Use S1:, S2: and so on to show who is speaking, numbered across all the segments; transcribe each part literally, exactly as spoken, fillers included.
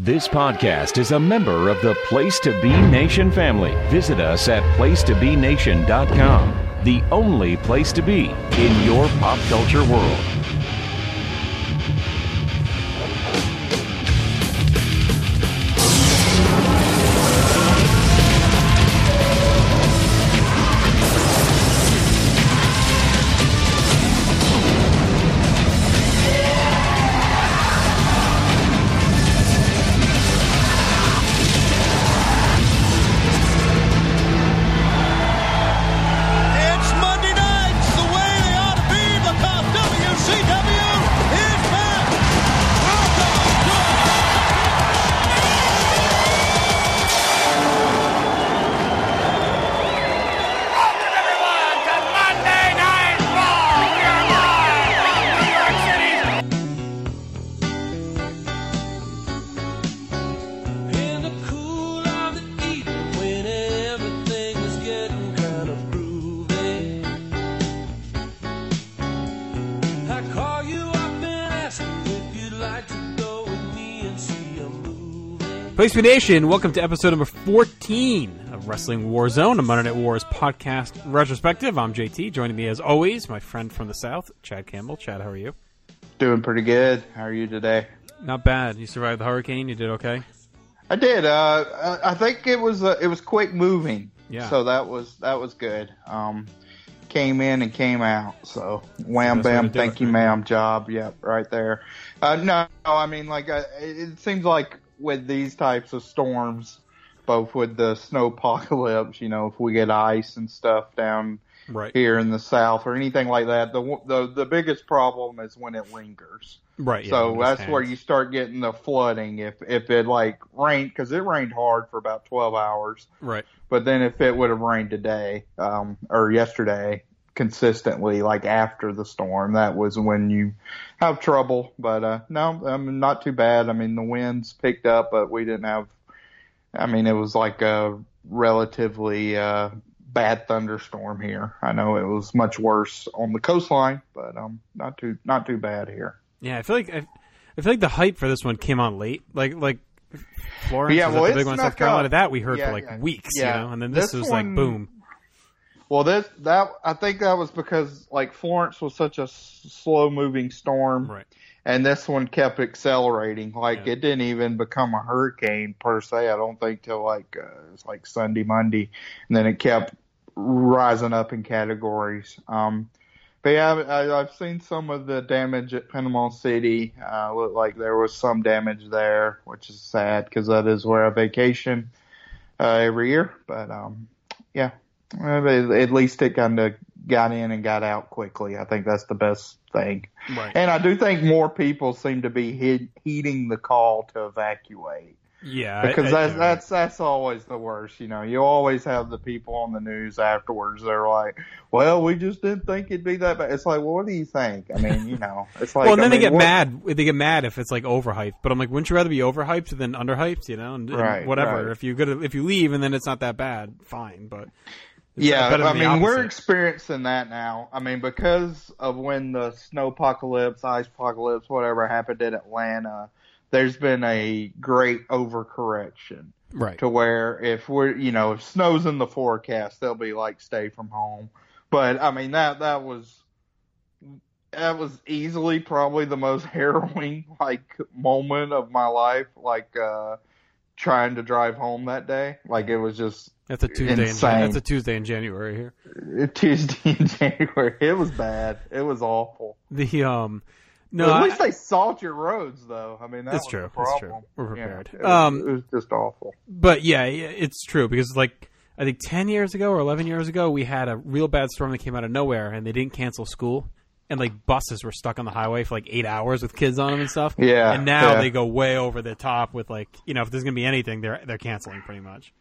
S1: This podcast is a member of the Place to Be Nation family. Visit us at place to be nation dot com, the only place to be in your pop culture world.
S2: Place to Be Nation, welcome to episode number fourteen of Wrestling Warzone, a Monday Night Wars podcast retrospective. I'm J T. Joining me as always, my friend from the South, Chad Campbell. Chad, how are you?
S3: Doing pretty good. How are you today?
S2: Not bad. You survived the hurricane. You did okay?
S3: I did. Uh, I think it was uh, it was quick moving.
S2: Yeah.
S3: So that was that was good. Um, came in and came out. So wham bam, thank you, ma'am. Job. Yep, right there. Uh, no, I mean like uh, it seems like with these types of storms, both with the snowpocalypse, you know, if we get ice and stuff down
S2: right
S3: here in the South or anything like that, the the the biggest problem is when it lingers.
S2: Right.
S3: So
S2: yeah,
S3: that's where you start getting the flooding. If if it like rained, because it rained hard for about twelve hours.
S2: Right.
S3: But then if it would have rained today, um, or yesterday, consistently, like after the storm, that was when you have trouble. But uh, no, I mean, not too bad. I mean, the winds picked up, but we didn't have. I mean, it was like a relatively uh, bad thunderstorm here. I know it was much worse on the coastline, but um, not too not too bad here.
S2: Yeah, I feel like I, I feel like the hype for this one came on late. Like like Florence,
S3: yeah,
S2: was
S3: well,
S2: the big one in South Carolina.
S3: Up.
S2: That we heard
S3: yeah,
S2: for like
S3: yeah.
S2: weeks,
S3: yeah.
S2: you know, and then this,
S3: this
S2: was
S3: one,
S2: like boom.
S3: Well, this that I think that was because like Florence was such a s- slow moving storm,
S2: Right.
S3: and this one kept accelerating. Like
S2: Yeah.
S3: it didn't even become a hurricane per se. I don't think till like uh, it was like Sunday, Monday, and then it kept rising up in categories. Um, but yeah, I, I've seen some of the damage at Panama City. Uh, looked like there was some damage there, which is sad because that is where I vacation uh, every year. But um, yeah. At least it kind of got in and got out quickly. I think that's the best thing.
S2: Right.
S3: And I do think more people seem to be he- heeding the call to evacuate.
S2: Yeah.
S3: Because
S2: I, I,
S3: that's,
S2: I,
S3: that's, that's always the worst. You know, you always have the people on the news afterwards. They're like, well, we just didn't think it'd be that bad. It's like, well, what do you think? I mean, you know, it's like,
S2: well, and then
S3: I mean,
S2: they get
S3: what,
S2: mad. They get mad if it's like overhyped. But I'm like, wouldn't you rather be overhyped than underhyped? You know, and, and
S3: Right,
S2: whatever.
S3: right.
S2: If you go if you leave and then it's not that bad, fine. But it's
S3: yeah,
S2: better
S3: I
S2: than the
S3: mean, we're
S2: opposite.
S3: experiencing that now. I mean, because of when the snowpocalypse, ice apocalypse, whatever happened in Atlanta, there's been a great overcorrection.
S2: Right.
S3: To where if we're, you know, if snow's in the forecast, they'll be like, stay from home. But, I mean, that, that was, that was easily probably the most harrowing, like, moment of my life. Like, uh, trying to drive home that day. Like, it was just
S2: That's a Tuesday. In,
S3: insane.
S2: that's a Tuesday in January here.
S3: Tuesday in January. It was bad. It was awful.
S2: The um, no,
S3: But at
S2: I-
S3: least they salt your roads, though. I mean, that
S2: It's
S3: was
S2: true.
S3: the
S2: It's
S3: problem.
S2: true. We're prepared.
S3: Yeah, it, was,
S2: Um,
S3: it was just awful.
S2: but yeah, yeah, it's true because like I think ten years ago or eleven years ago, we had a real bad storm that came out of nowhere, and they didn't cancel school, and like buses were stuck on the highway for like eight hours with kids on them and stuff.
S3: Yeah,
S2: and now
S3: yeah.
S2: they go way over the top with like you know if there's gonna be anything, they're they're canceling pretty much.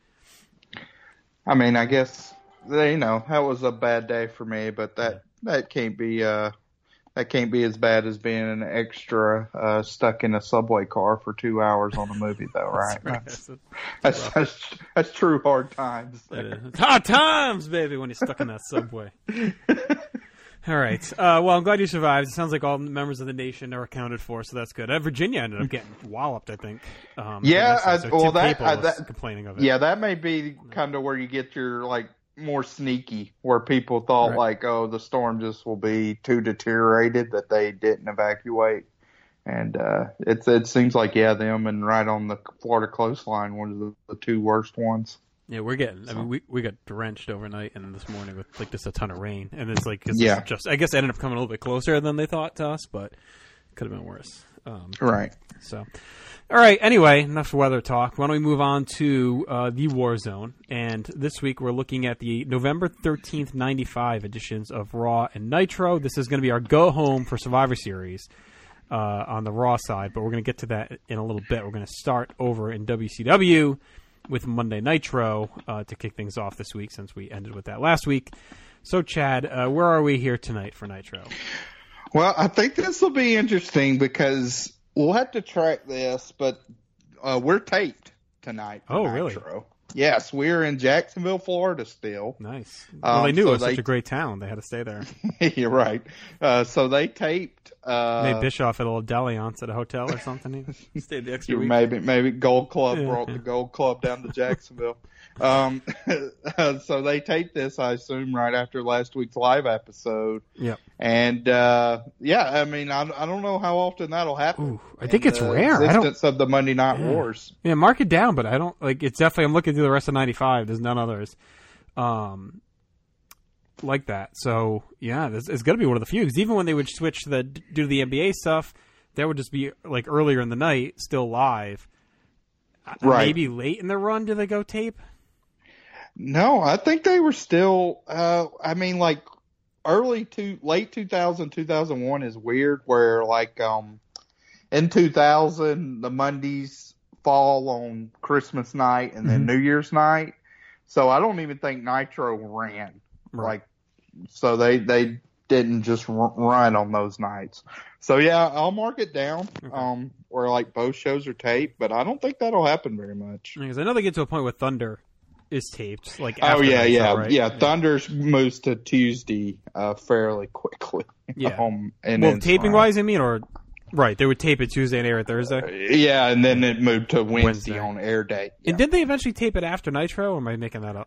S3: I mean, I guess, you know, that was a bad day for me, but that, that can't be, uh, that can't be as bad as being an extra, uh, stuck in a subway car for two hours on a movie, though, right?
S2: That's,
S3: That's, that's, that's, that's true hard times.
S2: It is. It's hard times, baby, when you're stuck in that subway. All right. Uh, well, I'm glad you survived. It sounds like all members of the nation are accounted for, so that's good. Uh, Virginia ended up getting walloped, I think. Um,
S3: yeah, I,
S2: so
S3: well,
S2: Tim
S3: that,
S2: Capel
S3: I,
S2: was
S3: that
S2: complaining of it.
S3: Yeah, that may be kind of where you get your like more sneaky, where people thought
S2: right.
S3: like, oh, the storm just will be too deteriorated that they didn't evacuate, and uh, it it seems like yeah, them and right on the Florida coastline were the, the two worst ones.
S2: Yeah, we're getting. I mean, we we got drenched overnight and this morning with like just a ton of rain, and it's like it's
S3: yeah.
S2: just. I guess it ended up coming a little bit closer than they thought to us, but it could have been worse. Um,
S3: right.
S2: So, all right. Anyway, enough weather talk. Why don't we move on to uh, the War Zone? And this week we're looking at the November thirteenth, ninety-five editions of Raw and Nitro. This is going to be our go home for Survivor Series uh, on the Raw side, but we're going to get to that in a little bit. We're going to start over in W C W with Monday Nitro uh, to kick things off this week, since we ended with that last week. So, Chad, uh, where are we here tonight for Nitro?
S3: Well, I think this will be interesting because we'll have to track this, but uh, we're taped tonight for
S2: oh,
S3: Nitro.
S2: Really?
S3: Yes, we're in Jacksonville, Florida still.
S2: Nice. Well,
S3: um,
S2: they knew
S3: so
S2: it was
S3: they,
S2: such a great town. They had to stay there.
S3: You're right. Uh, so they taped. Uh,
S2: Made Bischoff at a little dalliance at a hotel or something. He stayed the extra week.
S3: Maybe, maybe Gold Club
S2: Yeah,
S3: brought
S2: yeah.
S3: the Gold Club down to Jacksonville. um, so they taped this, I assume, right after last week's live episode.
S2: Yep.
S3: And uh, yeah, I mean, I, I don't know how often that'll happen.
S2: Ooh, I think it's
S3: the
S2: rare. I don't.
S3: Existence of the Monday Night
S2: Yeah.
S3: Wars.
S2: Yeah, mark it down, but I don't like. It's definitely. I'm looking through the rest of ninety-five. There's none others, um, like that. So yeah, this, it's going to be one of the few. Because even when they would switch to the do the N B A stuff, that would just be like earlier in the night, still live.
S3: Right.
S2: Maybe late in the run, do they go tape?
S3: No, I think they were still. Uh, I mean, like early to late two thousand, two thousand one is weird. Where like um, in two thousand, the Mondays fall on Christmas night and then
S2: Mhm.
S3: New Year's night. So I don't even think Nitro ran.
S2: Right.
S3: Like, so they they didn't just r- run on those nights. So yeah, I'll mark it down.
S2: Okay.
S3: Um, where like both shows are taped, but I don't think that'll happen very much.
S2: Because I know they get to a point where Thunder is taped. Like
S3: Oh
S2: after
S3: yeah,
S2: Nitro,
S3: yeah,
S2: right?
S3: yeah. Thunder moves to Tuesday uh, fairly quickly.
S2: Yeah.
S3: Um, and
S2: Well,
S3: then
S2: taping
S3: Slam.
S2: wise, I mean, or right? They would tape it Tuesday and air it Thursday.
S3: Yeah, and then it moved to Wednesday,
S2: Wednesday.
S3: on air date.
S2: And did they eventually tape it after Nitro, or am I making that up?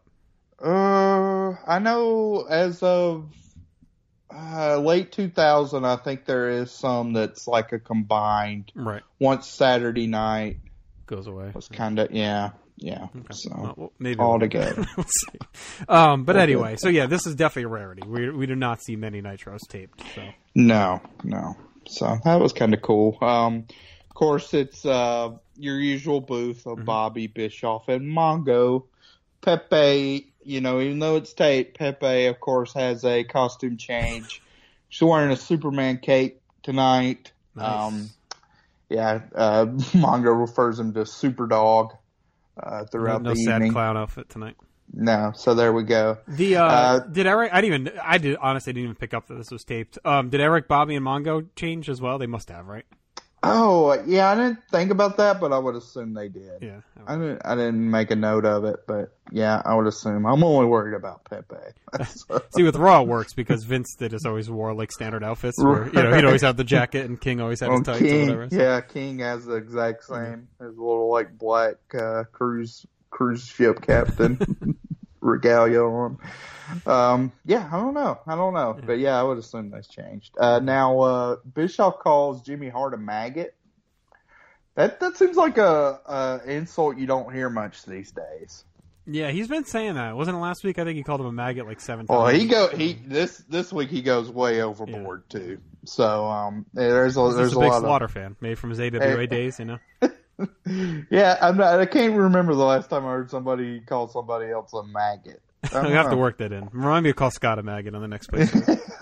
S3: Uh, I know as of uh, late two thousand, I think there is some that's like a combined.
S2: Right.
S3: Once Saturday night
S2: Goes away.
S3: was kind of yeah, yeah.
S2: Okay.
S3: So
S2: Well, well, maybe
S3: all
S2: we'll-
S3: together.
S2: we'll see. Um, but
S3: Okay.
S2: anyway, so yeah, this is definitely a rarity. We we do not see many Nitros taped. So
S3: No, no. So that was kind of cool. Um, of course, it's uh, your usual booth of
S2: Mhm.
S3: Bobby, Bischoff, and Mongo. Pepe, you know, even though it's taped, Pepe, of course, has a costume change. She's wearing a Superman cape tonight.
S2: nice.
S3: Um, yeah, uh, Mongo refers him to Super Dog uh, throughout
S2: no
S3: the
S2: sad
S3: evening.
S2: clown outfit tonight.
S3: No, so there we go.
S2: The uh,
S3: Uh,
S2: did Eric? I didn't even. I did honestly didn't even pick up that this was taped. Um, did Eric, Bobby, and Mongo change as well? They must have, right?
S3: Oh, yeah, I didn't think about that, but I would assume they did.
S2: Yeah.
S3: I didn't. I didn't make a note of it, but yeah, I would assume. I'm only worried about Pepe. So-
S2: See, with Raw it works because Vince they just always wore like standard outfits. Where, you know, he'd
S3: Right.
S2: always have the jacket, and King always had his
S3: on
S2: tights or
S3: King,
S2: whatever. so-
S3: yeah, King has the exact same. His little like black uh, cruise cruise ship captain regalia on. Um, yeah, I don't know. I don't know, but yeah, I would assume that's changed. Uh, now uh, Bischoff calls Jimmy Hart a maggot. That that seems like a, a insult you don't hear much these days.
S2: Yeah, he's been saying that. Wasn't it last week? I think he called him a maggot like seven
S3: Well,
S2: times.
S3: he go he this this week he goes way overboard too. So um, there's a
S2: He's
S3: there's
S2: a
S3: a
S2: big
S3: lot
S2: Slaughter fan, made from his A W A
S3: Hey.
S2: days, you know.
S3: of yeah. I'm not. I can't remember the last time I heard somebody call somebody else a maggot. I
S2: I
S3: don't
S2: have to
S3: know.
S2: work that in. Remind me to call Scott a maggot on the next place.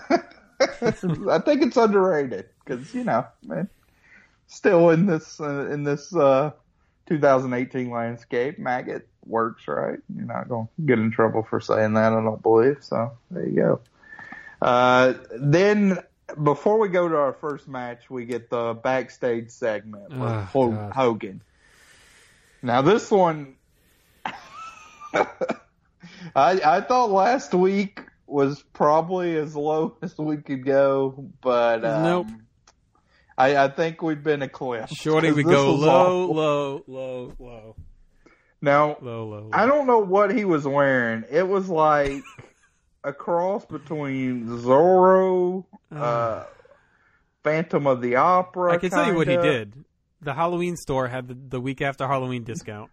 S3: I think it's underrated because you know, man, still in this uh, in this uh, two thousand eighteen landscape, maggot works, right? You're not going to get in trouble for saying that, I don't believe. So there you go. Uh, then before we go to our first match, we get the backstage segment with
S2: Oh,
S3: Ho-
S2: God.
S3: Hogan. Now this one, I I thought last week was probably as low as we could go, but um,
S2: nope.
S3: I, I think we've been eclipsed.
S2: Shorty, we go low, low, low, low.
S3: Now,
S2: low, low, low.
S3: I don't know what he was wearing. It was like a cross between Zorro, uh, Phantom of the Opera.
S2: I can tell you what he
S3: kinda.
S2: did. The Halloween store had the, the week after Halloween discount.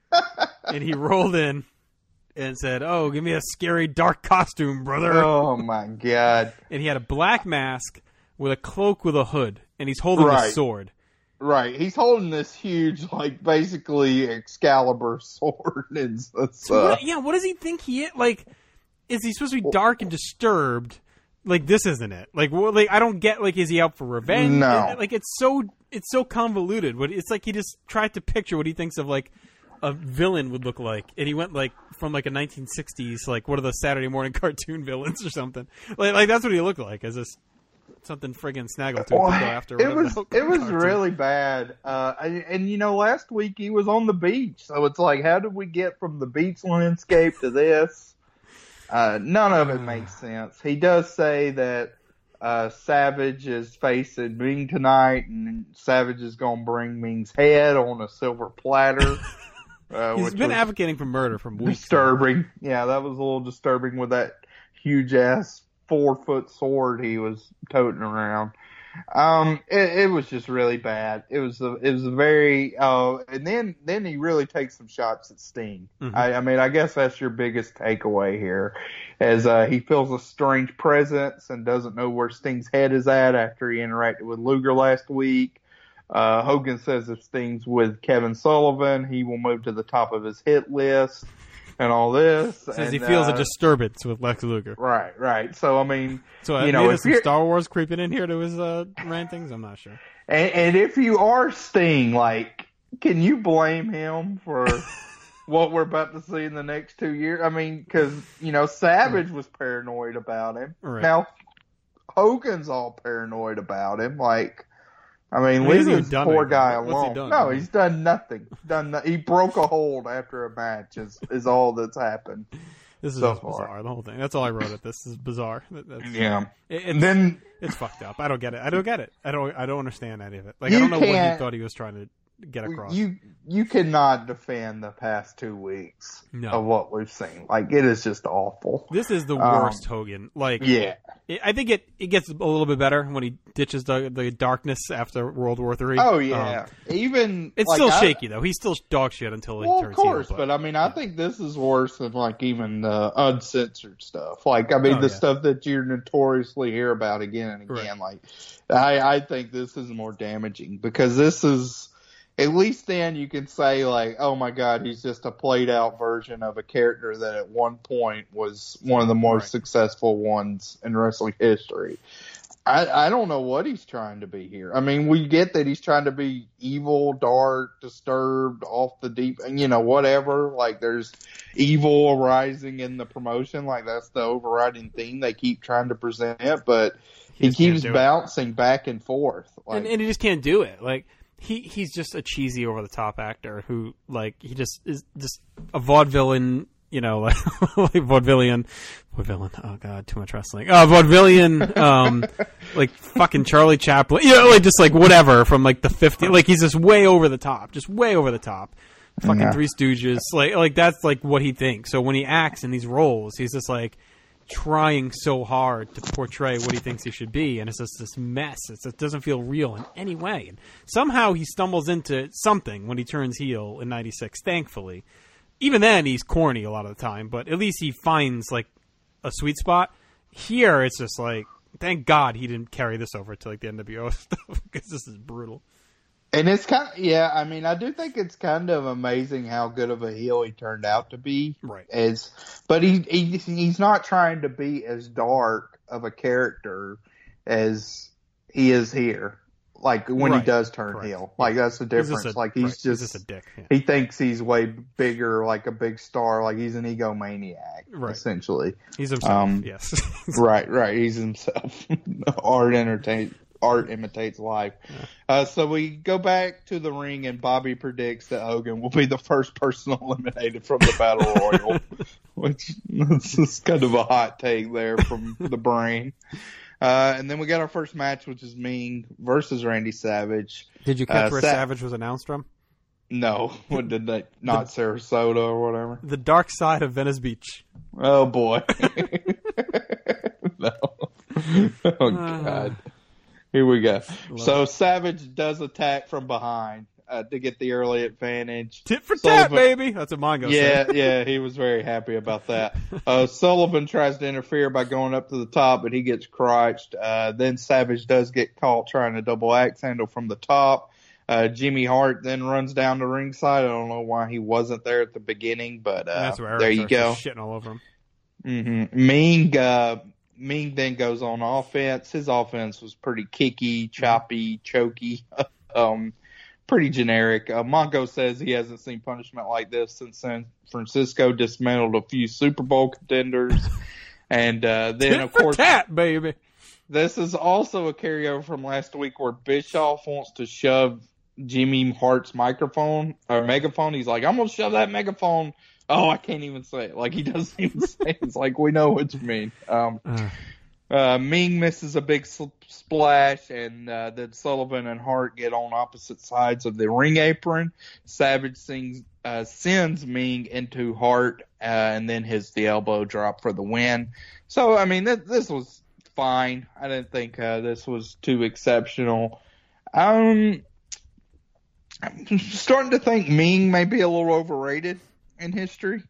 S2: And he rolled in and said, "Oh, give me a scary dark costume, brother."
S3: Oh, my God.
S2: And he had a black mask with a cloak with a hood, and he's holding
S3: Right.
S2: a sword.
S3: Right. He's holding this huge, like, basically Excalibur sword. It's, it's,
S2: So
S3: uh,
S2: what, yeah, what does he think he is? Like, is he supposed to be dark and disturbed? Like, this isn't it. Like, well, like I don't get, like, is he out for revenge?
S3: No.
S2: Like, it's so it's so convoluted. But it's like he just tried to picture what he thinks of, like, a villain would look like. And he went, like, from, like, a nineteen sixties, like, what are the Saturday morning cartoon villains or something. Like, like that's what he looked like, as this something friggin' Snaggletooth to
S3: well,
S2: go after.
S3: it was, it was
S2: cartoon.
S3: really bad. Uh, and, and, you know, last week he was on the beach. So it's like, how did we get from the beach landscape to this? Uh, none of it makes sense. He does say that uh, Savage is facing Ming tonight, and Savage is going to bring Ming's head on a silver platter. Uh,
S2: He's
S3: which
S2: been
S3: was
S2: advocating for murder from weeks.
S3: disturbing. Yeah, that was a little disturbing with that huge ass four foot sword he was toting around. Um, it, it was just really bad. It was a, it was a very, uh, and then, then he really takes some shots at Sting.
S2: Mm-hmm.
S3: I, I mean, I guess that's your biggest takeaway here, as, uh, he feels a strange presence and doesn't know where Sting's head is at after he interacted with Luger last week. Uh, Hogan says if Sting's with Kevin Sullivan, he will move to the top of his hit list and all this.
S2: Says
S3: and,
S2: he feels
S3: uh,
S2: a disturbance with Lex Luger.
S3: Right, right. So, I mean,
S2: So uh,
S3: you know,
S2: maybe
S3: if
S2: some
S3: you're-
S2: Star Wars creeping in here to his uh, rantings? I'm not sure.
S3: And, and if you are Sting, like, can you blame him for what we're about to see in the next two years? I mean, because, you know, Savage was paranoid about him.
S2: Right.
S3: Now, Hogan's all paranoid about him. Like, I mean,
S2: Well, he hasn't
S3: leave
S2: even
S3: this
S2: done
S3: poor
S2: anything.
S3: guy
S2: What's he
S3: alone.
S2: done?
S3: No, he's done nothing. Done no- He broke a hold after a match is, is all that's happened.
S2: This is
S3: So
S2: just
S3: far.
S2: bizarre, the whole thing. That's all I wrote at this. This is bizarre. That- That's,
S3: Yeah.
S2: it-
S3: And
S2: it's,
S3: then
S2: it's fucked up. I don't get it. I don't get it. I don't I don't understand any of it. Like,
S3: You
S2: I don't know what he
S3: can't-
S2: thought he was trying to get across.
S3: you you cannot defend the past two weeks
S2: No.
S3: of what we've seen. Like, it is just awful.
S2: This is the
S3: Um,
S2: worst Hogan. Like,
S3: Yeah.
S2: it, I think it, it gets a little bit better when he ditches the, the darkness after World War Three.
S3: Oh yeah,
S2: Um,
S3: even
S2: it's
S3: like,
S2: still
S3: I-
S2: shaky though. He's still dog shit until he
S3: Well, of
S2: turns
S3: course,
S2: heel.
S3: but I mean, I think this is worse than like even the uncensored stuff. Like, I mean,
S2: Oh,
S3: the
S2: yeah.
S3: stuff that you notoriously hear about again and again. Like, I I think this is more damaging because this is. At least then you can say, like, oh my God, he's just a played out version of a character that at one point was one of the most
S2: Right.
S3: successful ones in wrestling history. I, I don't know what he's trying to be here. I mean, we get that he's trying to be evil, dark, disturbed, off the deep, you know, whatever. Like, there's evil arising in the promotion. Like, that's the overriding theme they keep trying to present, but he,
S2: just can't
S3: keeps
S2: do it.
S3: bouncing back and forth. Like,
S2: and, and he just can't do it. Like, he he's just a cheesy, over the top actor who, like, he just is just a vaudevillain, you know, like, like vaudevillian, vaudevillain. Oh God, too much wrestling. Uh, vaudevillian, um, like fucking Charlie Chaplin. You know, like just like whatever from like the fifties. Like, he's just way over the top, just way over the top. Fucking
S3: Yeah.
S2: Three Stooges. Like like that's like what he thinks. So when he acts in these roles, he's just like trying so hard to portray what he thinks he should be, and it's just this mess. It's, it doesn't feel real in any way. And somehow he stumbles into something when he turns heel in ninety-six, thankfully. Even then, he's corny a lot of the time, but at least he finds, like, a sweet spot. Here, it's just like, thank God he didn't carry this over to, like, the N W O stuff, because this is brutal.
S3: And it's kind of, yeah, I mean, I do think it's kind of amazing how good of a heel he turned out to be.
S2: Right.
S3: As, but he, he he's not trying to be as dark of a character as he is here. Like, when
S2: Right.
S3: he does turn
S2: Correct.
S3: heel. Like, that's the
S2: He's just
S3: difference.
S2: a-
S3: like, he's
S2: right.
S3: just,
S2: He's just a dick. Yeah.
S3: he thinks he's way bigger, like a big star. Like, he's an egomaniac,
S2: Right.
S3: essentially.
S2: He's himself,
S3: Um,
S2: yes.
S3: Right, right. He's himself. Art entertain. Art imitates life.
S2: Yeah.
S3: Uh, so we go back to the ring, and Bobby predicts that Hogan will be the first person eliminated from the Battle Royal. which is kind of a hot take there from the brain. Uh, and then we got our first match, which is Ming versus Randy Savage.
S2: Did you catch
S3: uh,
S2: where
S3: Sa-
S2: Savage was announced from?
S3: No, what did they? Not the, Sarasota or whatever.
S2: The dark side of Venice Beach.
S3: Oh boy. No. Oh god. Here we go. So it. Savage does attack from behind uh, to get the early advantage.
S2: Tit for
S3: Sullivan,
S2: tat, baby. That's what Mongo
S3: yeah,
S2: said.
S3: Yeah, he was very happy about that. Uh, Sullivan tries to interfere by going up to the top, but he gets crotched. Uh, then Savage does get caught trying to double axe handle from the top. Uh, Jimmy Hart then runs down the ringside. I don't know why he wasn't there at the beginning, but uh,
S2: that's where Eric
S3: there you go.
S2: Shitting all over him.
S3: Mm-hmm. Ming, uh, Ming then goes on offense. His offense was pretty kicky, choppy, choky, um, pretty generic. Uh, Mongo says he hasn't seen punishment like this since San Francisco dismantled a few Super Bowl contenders. And uh, then,
S2: Tit
S3: of
S2: for
S3: course,
S2: tat, baby.
S3: This is also a carryover from last week where Bischoff wants to shove Jimmy Hart's microphone or megaphone. He's like, I'm going to shove that megaphone. Oh, I can't even say it. Like, he doesn't even say it. It's like, we know what you mean. Um, uh. Uh, Ming misses a big sl- splash, and uh, then Sullivan and Hart get on opposite sides of the ring apron. Savage sings, uh, sends Ming into Hart, uh, and then hits the elbow drop for the win. So, I mean, th- this was fine. I didn't think uh, this was too exceptional. Um, I'm starting to think Ming may be a little overrated in history.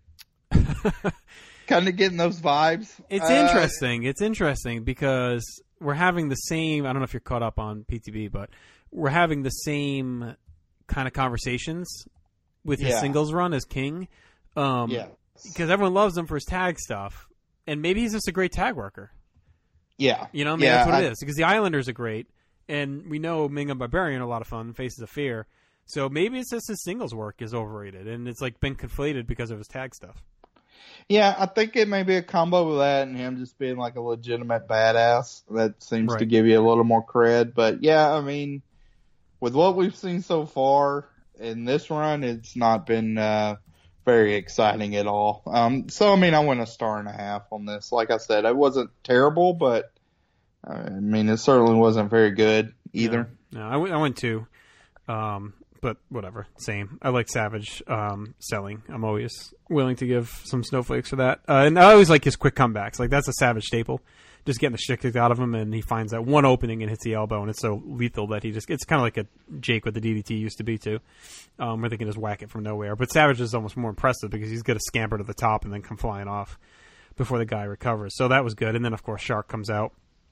S3: Kind of getting those vibes.
S2: It's
S3: uh,
S2: interesting. It's interesting because we're having the same, I don't know if you're caught up on P T B, but we're having the same kind of conversations with his
S3: yeah.
S2: singles run as King. Um,
S3: yeah.
S2: Because everyone loves him for his tag stuff. And maybe he's just a great tag worker.
S3: Yeah.
S2: You know, I mean,
S3: yeah,
S2: that's what
S3: I,
S2: it is. Because the Islanders are great. And we know Ming and Barbarian are a lot of fun, Faces of Fear. So maybe it's just his singles work is overrated, and it's like been conflated because of his tag stuff.
S3: Yeah, I think it may be a combo with that and him just being like a legitimate badass. That seems
S2: right.
S3: to give you a little more cred. But yeah, I mean, with what we've seen so far in this run, it's not been uh, very exciting at all. Um, so, I mean, I went a star and a half on this. Like I said, it wasn't terrible, but I mean, it certainly wasn't very good either.
S2: No, no I, w- I went two. Um, But whatever, same. I like Savage um, selling. I'm always willing to give some snowflakes for that. Uh, and I always like his quick comebacks. Like, that's a Savage staple. Just getting the shit kicked out of him, and he finds that one opening and hits the elbow, and it's so lethal that he just... It's kind of like a Jake with the D D T used to be, too, um, where they can just whack it from nowhere. But Savage is almost more impressive because he's going to scamper to the top and then come flying off before the guy recovers. So that was good. And then, of course, Shark comes out.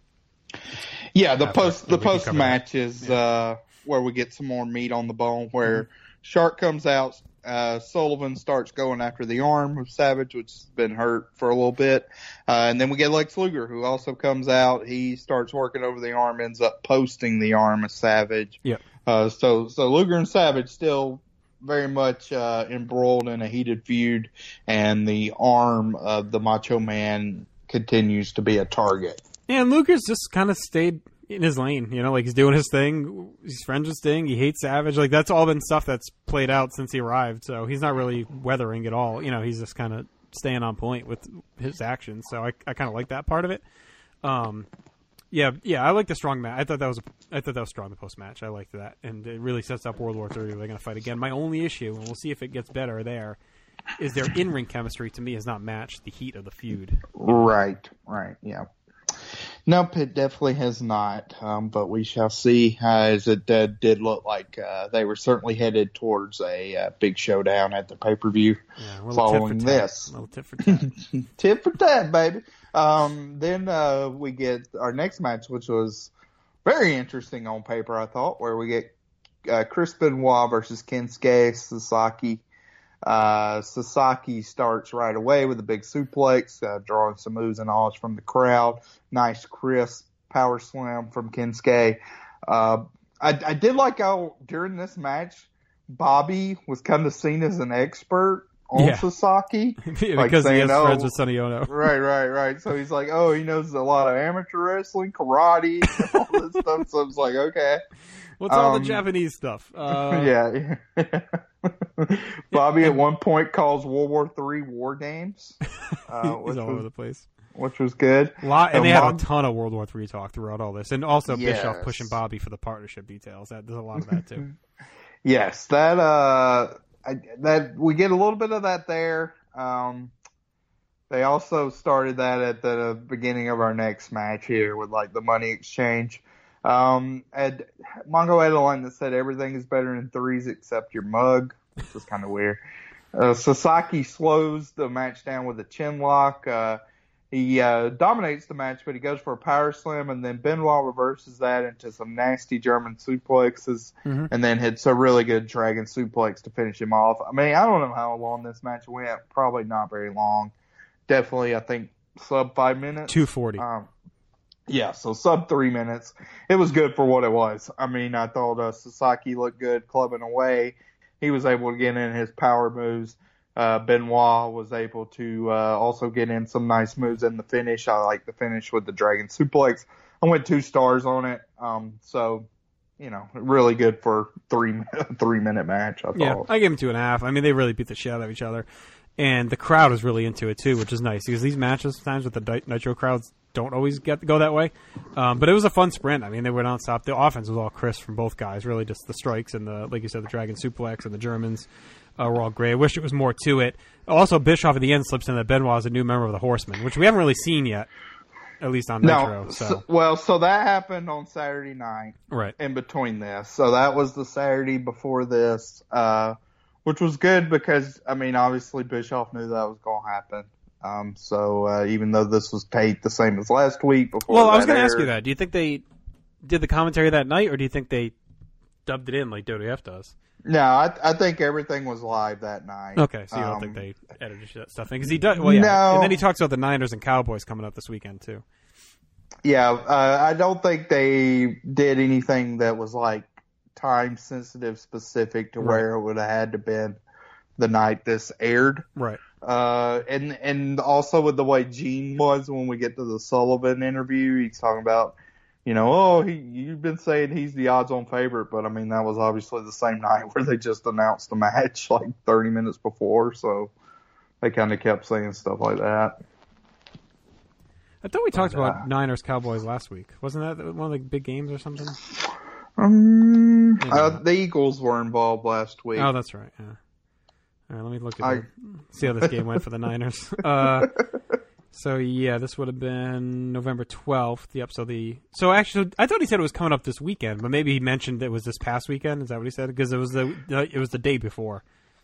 S3: Yeah, the
S2: After,
S3: post the
S2: we
S3: post match is... Yeah. Uh, where we get some more meat on the bone, where mm-hmm. Shark comes out, uh, Sullivan starts going after the arm of Savage, which has been hurt for a little bit. Uh, and then we get Lex Luger, who also comes out. He starts working over the arm, ends up posting the arm of Savage.
S2: Yep.
S3: Uh, so, so Luger and Savage still very much, uh, embroiled in a heated feud, and the arm of the Macho Man continues to be a target.
S2: Yeah, and Luger's just kind of stayed in his lane, you know, like he's doing his thing. He's friends with Sting. He hates Savage. Like, that's all been stuff that's played out since he arrived. So he's not really weathering at all. You know, he's just kind of staying on point with his actions. So I, I kind of like that part of it. Um, yeah, yeah, I like the strong match. I thought that was, a, I thought that was strong. The post match, I liked that, and it really sets up World War Three. They're going to fight again. My only issue, and we'll see if it gets better there, is their in-ring chemistry. To me, has not matched the heat of the feud.
S3: Right, right, yeah. Nope, it definitely has not, um, but we shall see. Uh, as it uh, did look like uh, they were certainly headed towards a uh, big showdown at the pay-per-view
S2: yeah,
S3: following this.
S2: A little tit for tat.
S3: Tit for tat, baby. Um, then uh, we get our next match, which was very interesting on paper, I thought, where we get uh, Chris Benoit versus Kensuke Sasaki. Uh, Sasaki starts right away with a big suplex, uh, drawing some oohs and ahs from the crowd. Nice, crisp power slam from Kensuke. Uh, I, I did like how during this match, Bobby was kind of seen as an expert on
S2: yeah.
S3: Sasaki.
S2: because
S3: like
S2: he
S3: saying,
S2: has
S3: oh,
S2: friends with Sonny Ono.
S3: Right, right, right. So he's like, oh, he knows a lot of amateur wrestling, karate, and all this stuff. So I was like, okay.
S2: What's all
S3: um,
S2: the Japanese stuff? Uh,
S3: yeah. Bobby at one point calls World War Three war games. Uh, which
S2: He's all
S3: was,
S2: over the place.
S3: Which was good.
S2: A lot, and
S3: So
S2: they had
S3: Mon-
S2: a ton of World War Three talk throughout all this. And also
S3: Yes.
S2: Bischoff pushing Bobby for the partnership details. That, there's a lot of that, too.
S3: Yes, that uh, I, that we get a little bit of that there. Um, they also started that at the beginning of our next match here with like the money exchange. Um, and Mongo had a line that said everything is better in threes except your mug, which was kind of weird. Uh, Sasaki slows the match down with a chin lock. Uh, he uh, dominates the match, but he goes for a power slam, and then Benoit reverses that into some nasty German suplexes,
S2: Mm-hmm.
S3: and then hits a really good dragon suplex to finish him off. I mean, I don't know how long this match went. Probably not very long. Definitely, I think, sub five minutes.
S2: two forty.
S3: Um, yeah, so sub three minutes. It was good for what it was. I mean, I thought uh, Sasaki looked good clubbing away. He was able to get in his power moves. Uh, Benoit was able to uh, also get in some nice moves in the finish. I like the finish with the Dragon Suplex. I went two stars on it. Um, so, you know, really good for three three minute match, I thought.
S2: Yeah, I gave him two and a half. I mean, they really beat the shit out of each other. And the crowd was really into it, too, which is nice. Because these matches, sometimes with the Nitro crowds, don't always get go that way. Um, but it was a fun sprint. I mean, they went nonstop. The offense was all crisp from both guys. Really just the strikes and, the like you said, the Dragon Suplex and the Germans uh, were all great. I wish it was more to it. Also, Bischoff at the end slips in that Benoit is a new member of the Horsemen, which we haven't really seen yet, at least on Nitro.
S3: No,
S2: So.
S3: so, well, so that happened on Saturday night.
S2: Right.
S3: In between this. So that was the Saturday before this, uh, which was good because, I mean, obviously Bischoff knew that was going to happen. Um, so uh, even though this was taped the same as last week before
S2: Well, I was
S3: going
S2: to ask you that. Do you think they did the commentary that night, or do you think they dubbed it in like W W F does?
S3: No, I, I think everything was live that night.
S2: Okay, so you don't
S3: um,
S2: think they edited that stuff in? Because he does. Well, yeah.
S3: No.
S2: And then he talks about the Niners and Cowboys coming up this weekend too.
S3: Yeah, uh, I don't think they did anything that was like time sensitive specific to
S2: Right.
S3: where it would have had to been the night this aired.
S2: Right.
S3: Uh, and and also with the way Gene was when we get to the Sullivan interview, he's talking about, you know, oh, he you've been saying he's the odds-on favorite, but I mean that was obviously the same night where they just announced the match like thirty minutes before, so they kind of kept saying stuff like that.
S2: I thought we talked
S3: But, uh,
S2: about Niners Cowboys last week. Wasn't that one of the big games or something?
S3: Um,
S2: Yeah.
S3: uh, the Eagles were involved last week.
S2: Oh, that's right. Yeah. All right, let me look at
S3: I-
S2: the, see how this game went for the Niners. Uh, so yeah, this would have been November twelfth. The episode. The so actually, I thought he said it was coming up this weekend, but maybe he mentioned it was this past weekend. Is that what he said? Because it was the it was the day before.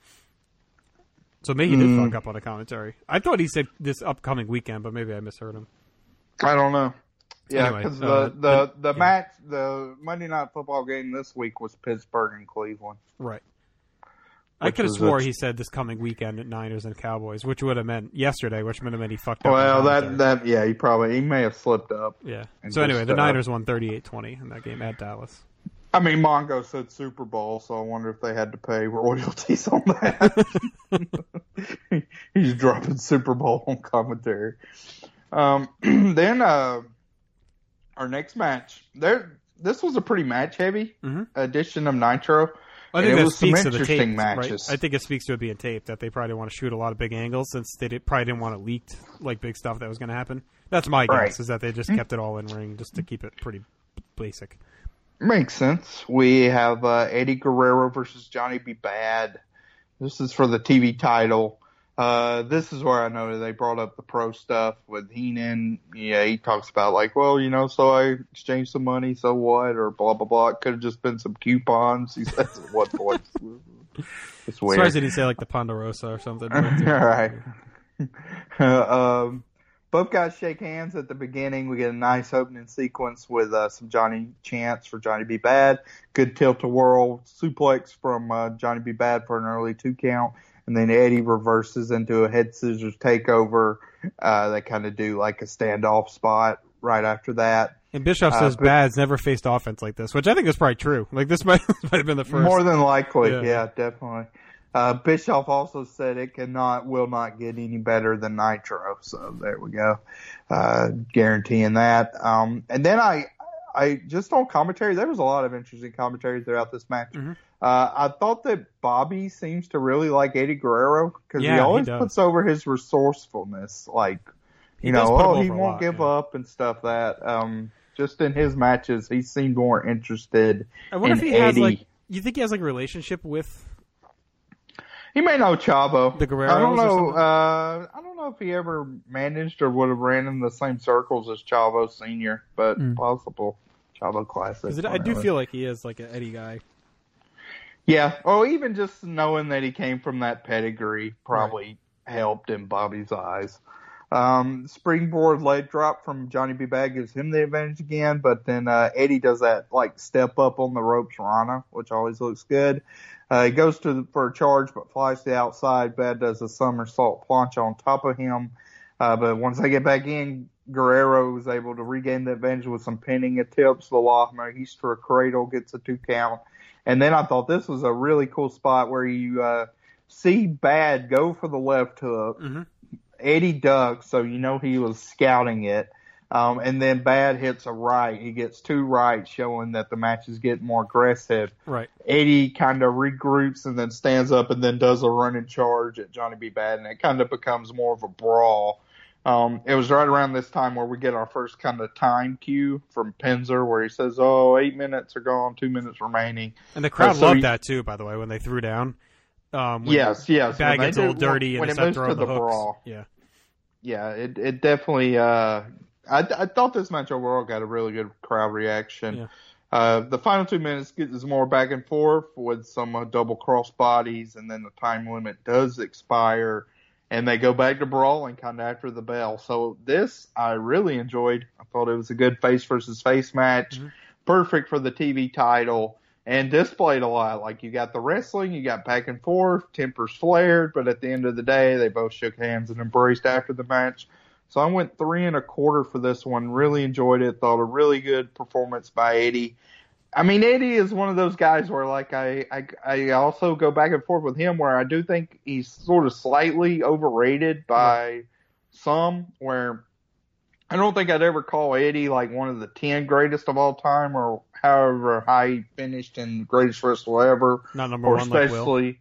S2: So maybe he did
S3: Mm.
S2: fuck up on the commentary. I thought he said this upcoming weekend, but maybe I misheard him.
S3: I don't know. Yeah,
S2: Anyway,
S3: because
S2: uh,
S3: the the the
S2: yeah.
S3: match, the Monday Night Football game this week was Pittsburgh and Cleveland.
S2: Right. I
S3: Which
S2: could have
S3: was
S2: swore
S3: a-
S2: he said this coming weekend at Niners and Cowboys, which would have meant yesterday, which would have meant he fucked up. on
S3: Well,
S2: the
S3: that
S2: commentary.
S3: that yeah, he probably he may have slipped up.
S2: Yeah.
S3: And
S2: So anyway,
S3: just,
S2: the
S3: uh,
S2: Niners won thirty-eight twenty in that game at Dallas.
S3: I mean, Mongo said Super Bowl, so I wonder if they had to pay royalties on that. He's dropping Super Bowl on commentary. Um, then uh, our next match, there. This was a pretty match heavy
S2: Mhm.
S3: edition of Nitro.
S2: I
S3: And
S2: think
S3: it
S2: that
S3: was some
S2: speaks to the
S3: interesting
S2: tape,
S3: matches.
S2: right? I think it speaks to it being taped that they probably didn't want to shoot a lot of big angles since they did, probably didn't want it leaked like big stuff that was going to happen. That's my
S3: Right.
S2: guess is that they just kept it all in ring just to keep it pretty basic.
S3: Makes sense. We have uh, Eddie Guerrero versus Johnny B. Bad. This is for the T V title. Uh, this is where I know they brought up the pro stuff with Heenan. Yeah, he talks about like, well, you know, so I exchanged some money, so what, or blah, blah, blah. It could have just been some coupons. He says at one point. It's weird.
S2: Surprised they didn't say like the Ponderosa or something.
S3: All right. um, both guys shake hands at the beginning. We get a nice opening sequence with uh, some Johnny chants for Johnny B. Bad. Good tilt-a-whirl suplex from uh, Johnny B. Bad for an early two count. And then Eddie reverses into a head scissors takeover. Uh, they kind of do like a standoff spot right after that.
S2: And Bischoff
S3: Uh,
S2: says
S3: but-
S2: Bad's never faced offense like this, which I think is probably true. Like this might, this might have been the first.
S3: More than likely,
S2: Yeah.
S3: yeah, definitely. Uh, Bischoff also said it cannot, will not get any better than Nitro. So there we go, uh, guaranteeing that. Um, and then I, I just on commentary, there was a lot of interesting commentary throughout this match.
S2: Mhm.
S3: Uh, I thought that Bobby seems to really like Eddie Guerrero because
S2: Yeah,
S3: he
S2: he
S3: always
S2: does.
S3: puts over his resourcefulness, like
S2: He
S3: you
S2: does
S3: know,
S2: put him
S3: oh, he
S2: over a
S3: won't
S2: lot,
S3: give
S2: yeah.
S3: up and stuff. That um, just in his matches, he seemed more interested
S2: I wonder
S3: in
S2: if he
S3: Eddie.
S2: has like. You think he has like a relationship with?
S3: He may know Chavo.
S2: The Guerreros
S3: I don't
S2: or
S3: know.
S2: something?
S3: Uh, I don't know if he ever managed or would have ran in the same circles as Chavo Senior, but
S2: Mm.
S3: possible. Chavo Classic.
S2: Because I do
S3: whatever.
S2: feel like he is like an Eddie guy.
S3: Yeah, or even just knowing that he came from that pedigree probably helped in Bobby's eyes. Um, springboard leg drop from Johnny B. Bad gives him the advantage again, but then uh, Eddie does that like step up on the ropes Rana, which always looks good. Uh, he goes to the, for a charge, but flies to the outside. Bad does a somersault plancha on top of him. Uh, but once they get back in, Guerrero was able to regain the advantage with some pinning attempts. The La Magistra Cradle gets a two count. And then I thought this was a really cool spot where you uh, see Bad go for the left hook.
S2: Mm-hmm.
S3: Eddie ducks, so you know he was scouting it. Um, and then Bad hits a right. He gets two rights, showing that the match is getting more aggressive.
S2: Right.
S3: Eddie kind of regroups and then stands up and then does a running charge at Johnny B. Bad, and it kind of becomes more of a brawl. Um, it was right around this time where we get our first kind of time cue from Penzer where he says, oh, eight minutes are gone, two minutes remaining.
S2: And the crowd
S3: Uh, so
S2: loved
S3: he-
S2: that too, by the way, when they threw down. Um, when
S3: Yes, yes.
S2: Bad
S3: when they
S2: gets a little
S3: do-
S2: dirty and
S3: when
S2: they
S3: it
S2: start
S3: moves
S2: throwing
S3: to
S2: the
S3: the
S2: hooks.
S3: brawl.
S2: Yeah.
S3: Yeah, it it definitely. Uh, I I thought this match overall got a really good crowd reaction.
S2: Yeah.
S3: Uh, the final two minutes is more back and forth with some uh, double cross bodies, and then the time limit does expire, and they go back to brawling kind of after the bell. So this I really enjoyed. I thought it was a good face versus face match,
S2: Mm-hmm.
S3: perfect for the T V title. And displayed a lot. Like, you got the wrestling, you got back and forth, tempers flared, but at the end of the day, they both shook hands and embraced after the match. So I went three and a quarter for this one. Really enjoyed it. Thought a really good performance by Eddie. I mean, Eddie is one of those guys where, like, I, I, I also go back and forth with him where I do think he's sort of slightly overrated by some, where I don't think I'd ever call Eddie, like, one of the ten greatest of all time or however high he finished in greatest wrestler ever.
S2: Not number
S3: or
S2: one like Will.
S3: especially,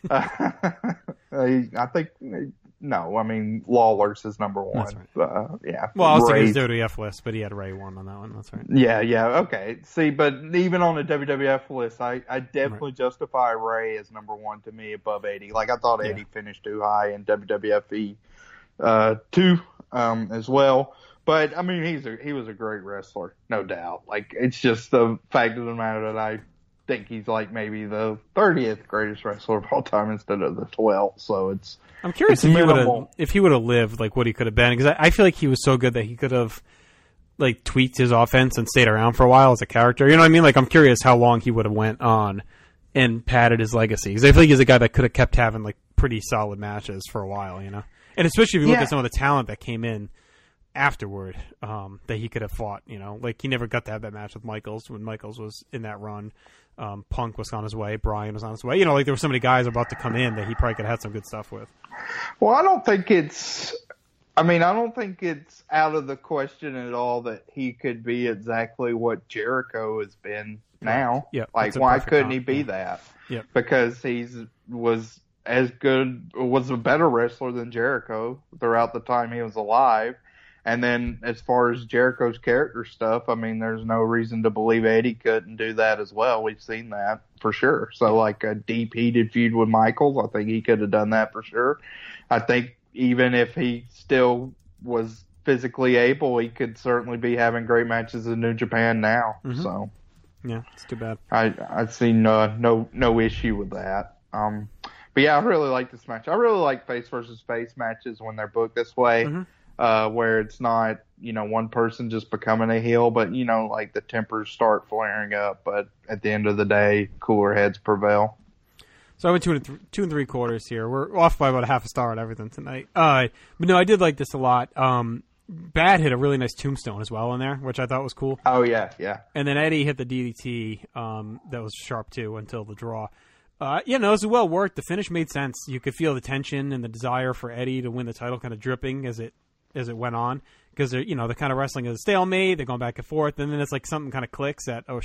S3: uh, I think, no, I mean, Lawler's is number one.
S2: That's right.
S3: Uh, yeah.
S2: Well, I was thinking
S3: Ray's-
S2: his W W F list, but he had Ray one on that one. That's right.
S3: Yeah, yeah, okay. See, but even on the W W F list, I, I definitely
S2: Right.
S3: justify Ray as number one to me above Eddie. Like, I thought
S2: Yeah.
S3: Eddie finished too high in W W F E uh, two um, as well. But, I mean, he's a, he was a great wrestler, no doubt. Like, it's just the fact of the matter that I think he's like maybe the thirtieth greatest wrestler of all time instead of the twelfth. So it's
S2: I'm curious
S3: it's
S2: if he would have
S3: minimal.
S2: if he would have lived, like what he could have been, because I, I feel like he was so good that he could have like tweaked his offense and stayed around for a while as a character. You know what I mean? Like I'm curious how long he would have went on and padded his legacy, because I feel like he's a guy that could have kept having like pretty solid matches for a while. You know, and especially if you look
S3: Yeah.
S2: at some of the talent that came in afterward, um, that he could have fought. You know, like he never got to have that match with Michaels when Michaels was in that run. Um, Punk was on his way. Bryan was on his way. You know, like there were so many guys about to come in that he probably could have had some good stuff with.
S3: Well, I don't think it's. I mean, I don't think it's out of the question at all that he could be exactly what Jericho has been now.
S2: Yeah,
S3: Like,
S2: that's a
S3: why
S2: perfect
S3: couldn't
S2: comp.
S3: he be
S2: Yeah.
S3: that?
S2: Yeah.
S3: Because he's was as good, was a better wrestler than Jericho throughout the time he was alive. And then as far as Jericho's character stuff, I mean, there's no reason to believe Eddie couldn't do that as well. We've seen that for sure. So like a deep heated feud with Michaels, I think he could have done that for sure. I think even if he still was physically able, he could certainly be having great matches in New Japan now.
S2: Mhm.
S3: So
S2: Yeah, it's too bad.
S3: I I see no no no issue with that. Um, but yeah, I really like this match. I really like face versus face matches when they're booked this way.
S2: Mhm.
S3: Uh, where it's not, you know, one person just becoming a heel, but, you know, like the tempers start flaring up. But at the end of the day, cooler heads prevail.
S2: So I went two and th- two and three quarters here. We're off by about a half a star on everything tonight. Uh, but no, I did like this a lot. Um, Bad hit a really nice tombstone as well in there, which I thought was cool.
S3: Oh, yeah, yeah.
S2: And then Eddie hit the D D T um, that was sharp too until the draw. Uh, yeah, no, it was well worked. The finish made sense. You could feel the tension and the desire for Eddie to win the title kind of dripping as it as it went on, because they're, you know, the kind of wrestling is a stalemate. They're going back and forth, and then it's like something kind of clicks that, oh shit,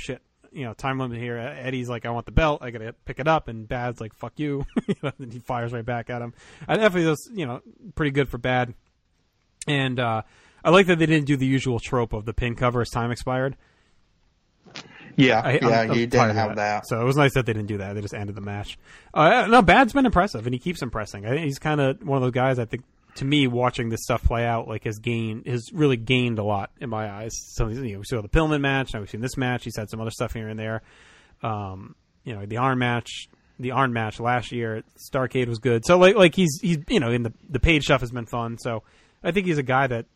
S2: you know, time limit here. Eddie's like, I want the belt. I got to pick it up. And Bad's like, fuck you. And he fires right back at him. I definitely was, you know, pretty good for Bad. And uh, I like that they didn't do the usual trope of the pin cover as time expired.
S3: Yeah,
S2: I,
S3: yeah,
S2: I'm, I'm
S3: you didn't have that.
S2: that. So it was nice that they didn't do that. They just ended the match. Uh, no, Bad's been impressive, and he keeps impressing. I think he's kind of one of those guys, I think, to me, watching this stuff play out, like, has gained, has really gained a lot in my eyes. So, you know, we saw the Pillman match, now we've seen this match. He's had some other stuff here and there. Um, you know, the Arn match, the Arn match last year, Starrcade was good. So, like, like he's, he's, you know, in the, the Page stuff has been fun. So I think he's a guy that,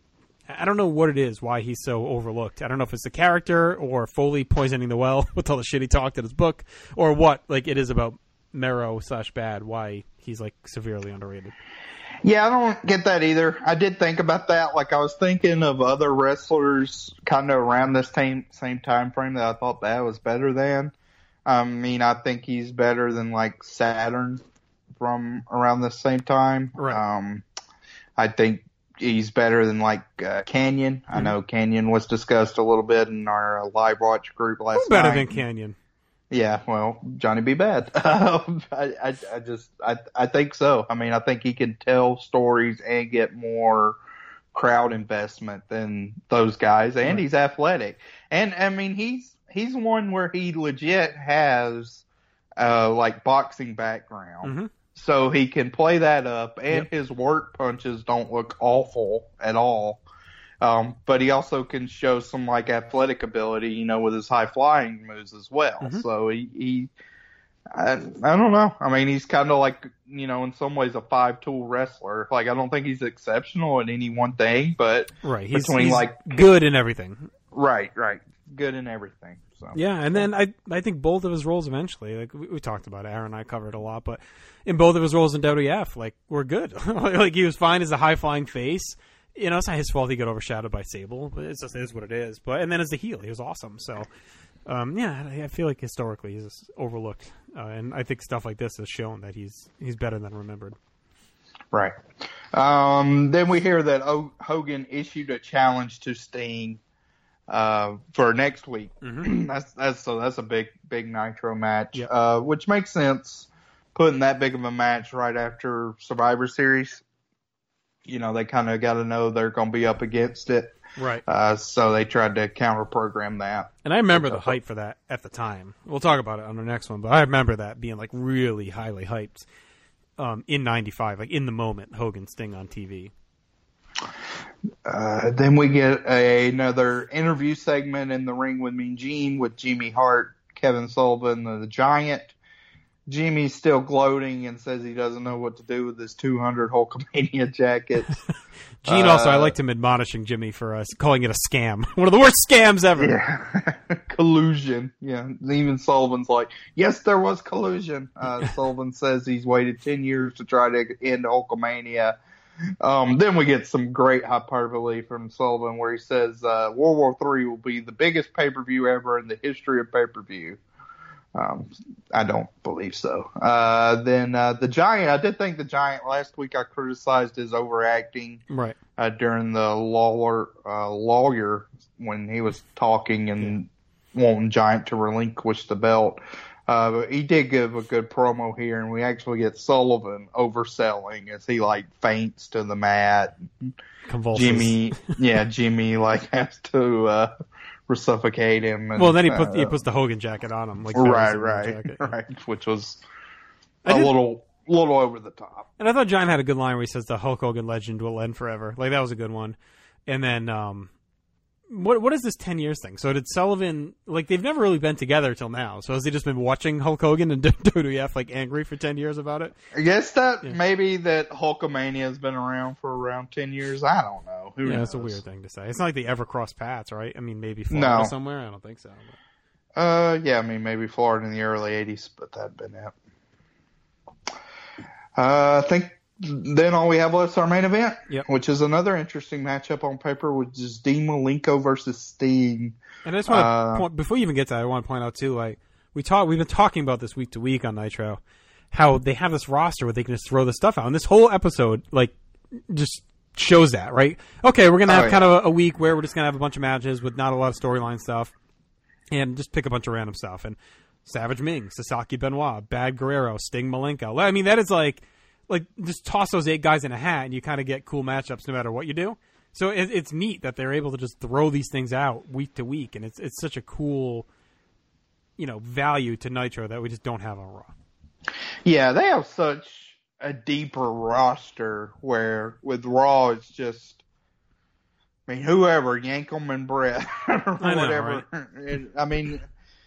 S2: I don't know what it is, why he's so overlooked. I don't know if it's the character or Foley poisoning the well with all the shit he talked in his book, or what, like, it is about Mero slash Bad, why he's, like, severely underrated.
S3: Yeah, I don't get that either. I did think about that. Like, I was thinking of other wrestlers kind of around this same, same time frame that I thought Bad was better than. I mean, I think he's better than, like, Saturn from around the same time.
S2: Right.
S3: Um, I think he's better than, like, uh, Canyon. Mm-hmm. I know Canyon was discussed a little bit in our uh, live watch group last
S2: Who's better
S3: night.
S2: than Canyon?
S3: Yeah, well, Johnny B. Bad. I, I, I just, I, I think so. I mean, I think he can tell stories and get more crowd investment than those guys, and right. He's athletic. And I mean, he's he's one where he legit has uh, like boxing background. Mm-hmm. So he can play that up, and yep. His work punches don't look awful at all. Um, but he also can show some like athletic ability, you know, with his high flying moves as well. Mm-hmm. So he, he I, I don't know. I mean, he's kind of like, you know, in some ways a five tool wrestler. Like, I don't think he's exceptional at any one thing, but
S2: right, he's,
S3: between
S2: he's
S3: like
S2: good in everything.
S3: Right, right, good in everything. So
S2: yeah, and then I I think both of his roles eventually, like we, we talked about it, Aaron and I covered a lot, but in both of his roles in W W F, like, were good. Like, he was fine as a high flying face. You know, it's not his fault he got overshadowed by Sable, but it just is what it is. But and then as the heel, he was awesome. So, um, yeah, I feel like historically he's overlooked, uh, and I think stuff like this has shown that he's he's better than remembered.
S3: Right. Um, then we hear that o- Hogan issued a challenge to Sting uh, for next week. Mm-hmm. that's that's so that's a big big Nitro match, yep. uh, which makes sense. Putting that big of a match right after Survivor Series. You know, they kind of got to know they're going to be up against it.
S2: Right.
S3: Uh, so they tried to counter-program that.
S2: And I remember the hype for that at the time. We'll talk about it on the next one, but I remember that being, like, really highly hyped um, in ninety-five, like, in the moment, Hogan Sting on T V.
S3: Uh, then we get a, another interview segment in the Ring with Mean Gene with Jimmy Hart, Kevin Sullivan, the, the Giant. Jimmy's still gloating and says he doesn't know what to do with his two hundred Hulkamania jackets.
S2: Gene uh, also, I liked him admonishing Jimmy for uh, calling it a scam. One of the worst scams ever.
S3: Yeah. Collusion. Yeah. Even Sullivan's like, yes, there was collusion. Uh, Sullivan says he's waited ten years to try to end Hulkamania. Um, then we get some great hyperbole from Sullivan where he says uh, World War Three will be the biggest pay-per-view ever in the history of pay-per-view. Um, I don't believe so. Uh, then, uh, the Giant, I did think the Giant last week I criticized his overacting.
S2: Right.
S3: Uh, during the lawyer, uh, lawyer when he was talking and yeah. wanting Giant to relinquish the belt. Uh, but he did give a good promo here, and we actually get Sullivan overselling as he like faints to the mat.
S2: Convulses.
S3: Jimmy, yeah, Jimmy like has to, uh, resuffocate him. And,
S2: well, then he put
S3: uh,
S2: he puts the Hogan jacket on him, like
S3: right, right, right, which was
S2: I
S3: a
S2: did,
S3: little, little over the top.
S2: And I thought Giant had a good line where he says the Hulk Hogan legend will end forever. Like, that was a good one. And then, um, what what is this ten years thing? So did Sullivan, like, they've never really been together till now. So has he just been watching Hulk Hogan and W W F like angry for ten years about it?
S3: I guess that yeah. maybe that Hulkamania has been around for around ten years. I don't know. Who
S2: yeah,
S3: knows?
S2: That's a weird thing to say. It's not like they ever crossed paths, right? I mean, maybe Florida
S3: no.
S2: somewhere. I don't think so.
S3: But. Uh, yeah, I mean maybe Florida in the early eighties, but that'd been it. Uh, I think. Then all we have left is our main event,
S2: yep.
S3: which is another interesting matchup on paper, which is Dean Malenko versus Sting.
S2: And I just want to uh, point, before you even get to that, I want to point out too, like we talk, we've been talking about this week to week on Nitro, how they have this roster where they can just throw the stuff out, and this whole episode like just shows that, right? Okay, we're gonna have oh, yeah. kind of a, a week where we're just gonna have a bunch of matches with not a lot of storyline stuff. and just pick a bunch of random stuff. And Savage Ming, Sasaki Benoit, Bad Guerrero, Sting Malenko. I mean, that is like, like just toss those eight guys in a hat, and you kind of get cool matchups no matter what you do. So it, it's neat that they're able to just throw these things out week to week, and it's it's such a cool, you know, value to Nitro that we just don't have on Raw.
S3: Yeah, they have such a deeper roster where with Raw it's just, I mean, whoever, Yankum and Brett or
S2: I know,
S3: whatever.
S2: Right?
S3: It, I mean,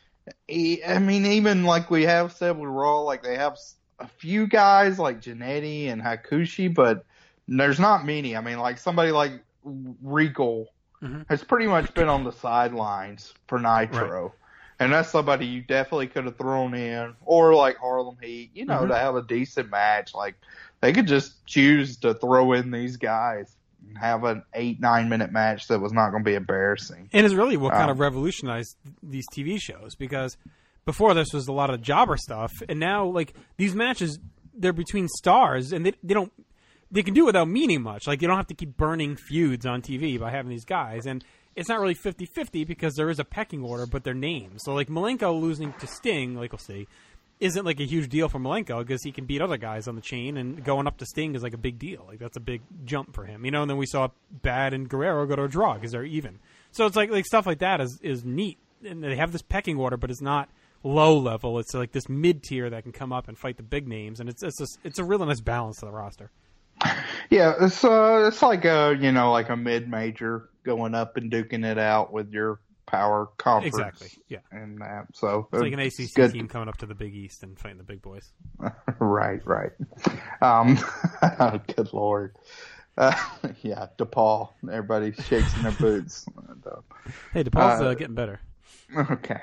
S3: I mean, even like we have said with Raw, like they have a few guys like Jannetty and Hakushi, but there's not many. I mean, like somebody like Regal mm-hmm. has pretty much been on the sidelines for Nitro. Right. And that's somebody you definitely could have thrown in, or like Harlem Heat, you know, mm-hmm. to have a decent match. Like they could just choose to throw in these guys and have an eight, nine minute match that was not going to be embarrassing.
S2: And it's really what um, kind of revolutionized these T V shows, because before this was a lot of jobber stuff, and now like these matches, they're between stars, and they they don't they can do it without meaning much. Like you don't have to keep burning feuds on T V by having these guys, and it's not really fifty-fifty because there is a pecking order, but they're names. So like Malenko losing to Sting, like we'll see, isn't like a huge deal for Malenko because he can beat other guys on the chain, and going up to Sting is like a big deal. Like that's a big jump for him, you know. And then we saw Bad and Guerrero go to a draw because they're even. So it's like like stuff like that is is neat, and they have this pecking order, but it's not low level. It's like this mid tier that can come up and fight the big names, and it's it's a, it's a really nice balance to the roster.
S3: Yeah, it's uh, it's like a you know like a mid major going up and duking it out with your power conference.
S2: Exactly. Yeah.
S3: And that, so
S2: it's like an A C C good team coming up to the Big East and fighting the big boys.
S3: right, right. Um, good Lord. Uh, yeah, DePaul. Everybody shakes in their boots.
S2: Hey, DePaul's uh, uh, getting better.
S3: Okay.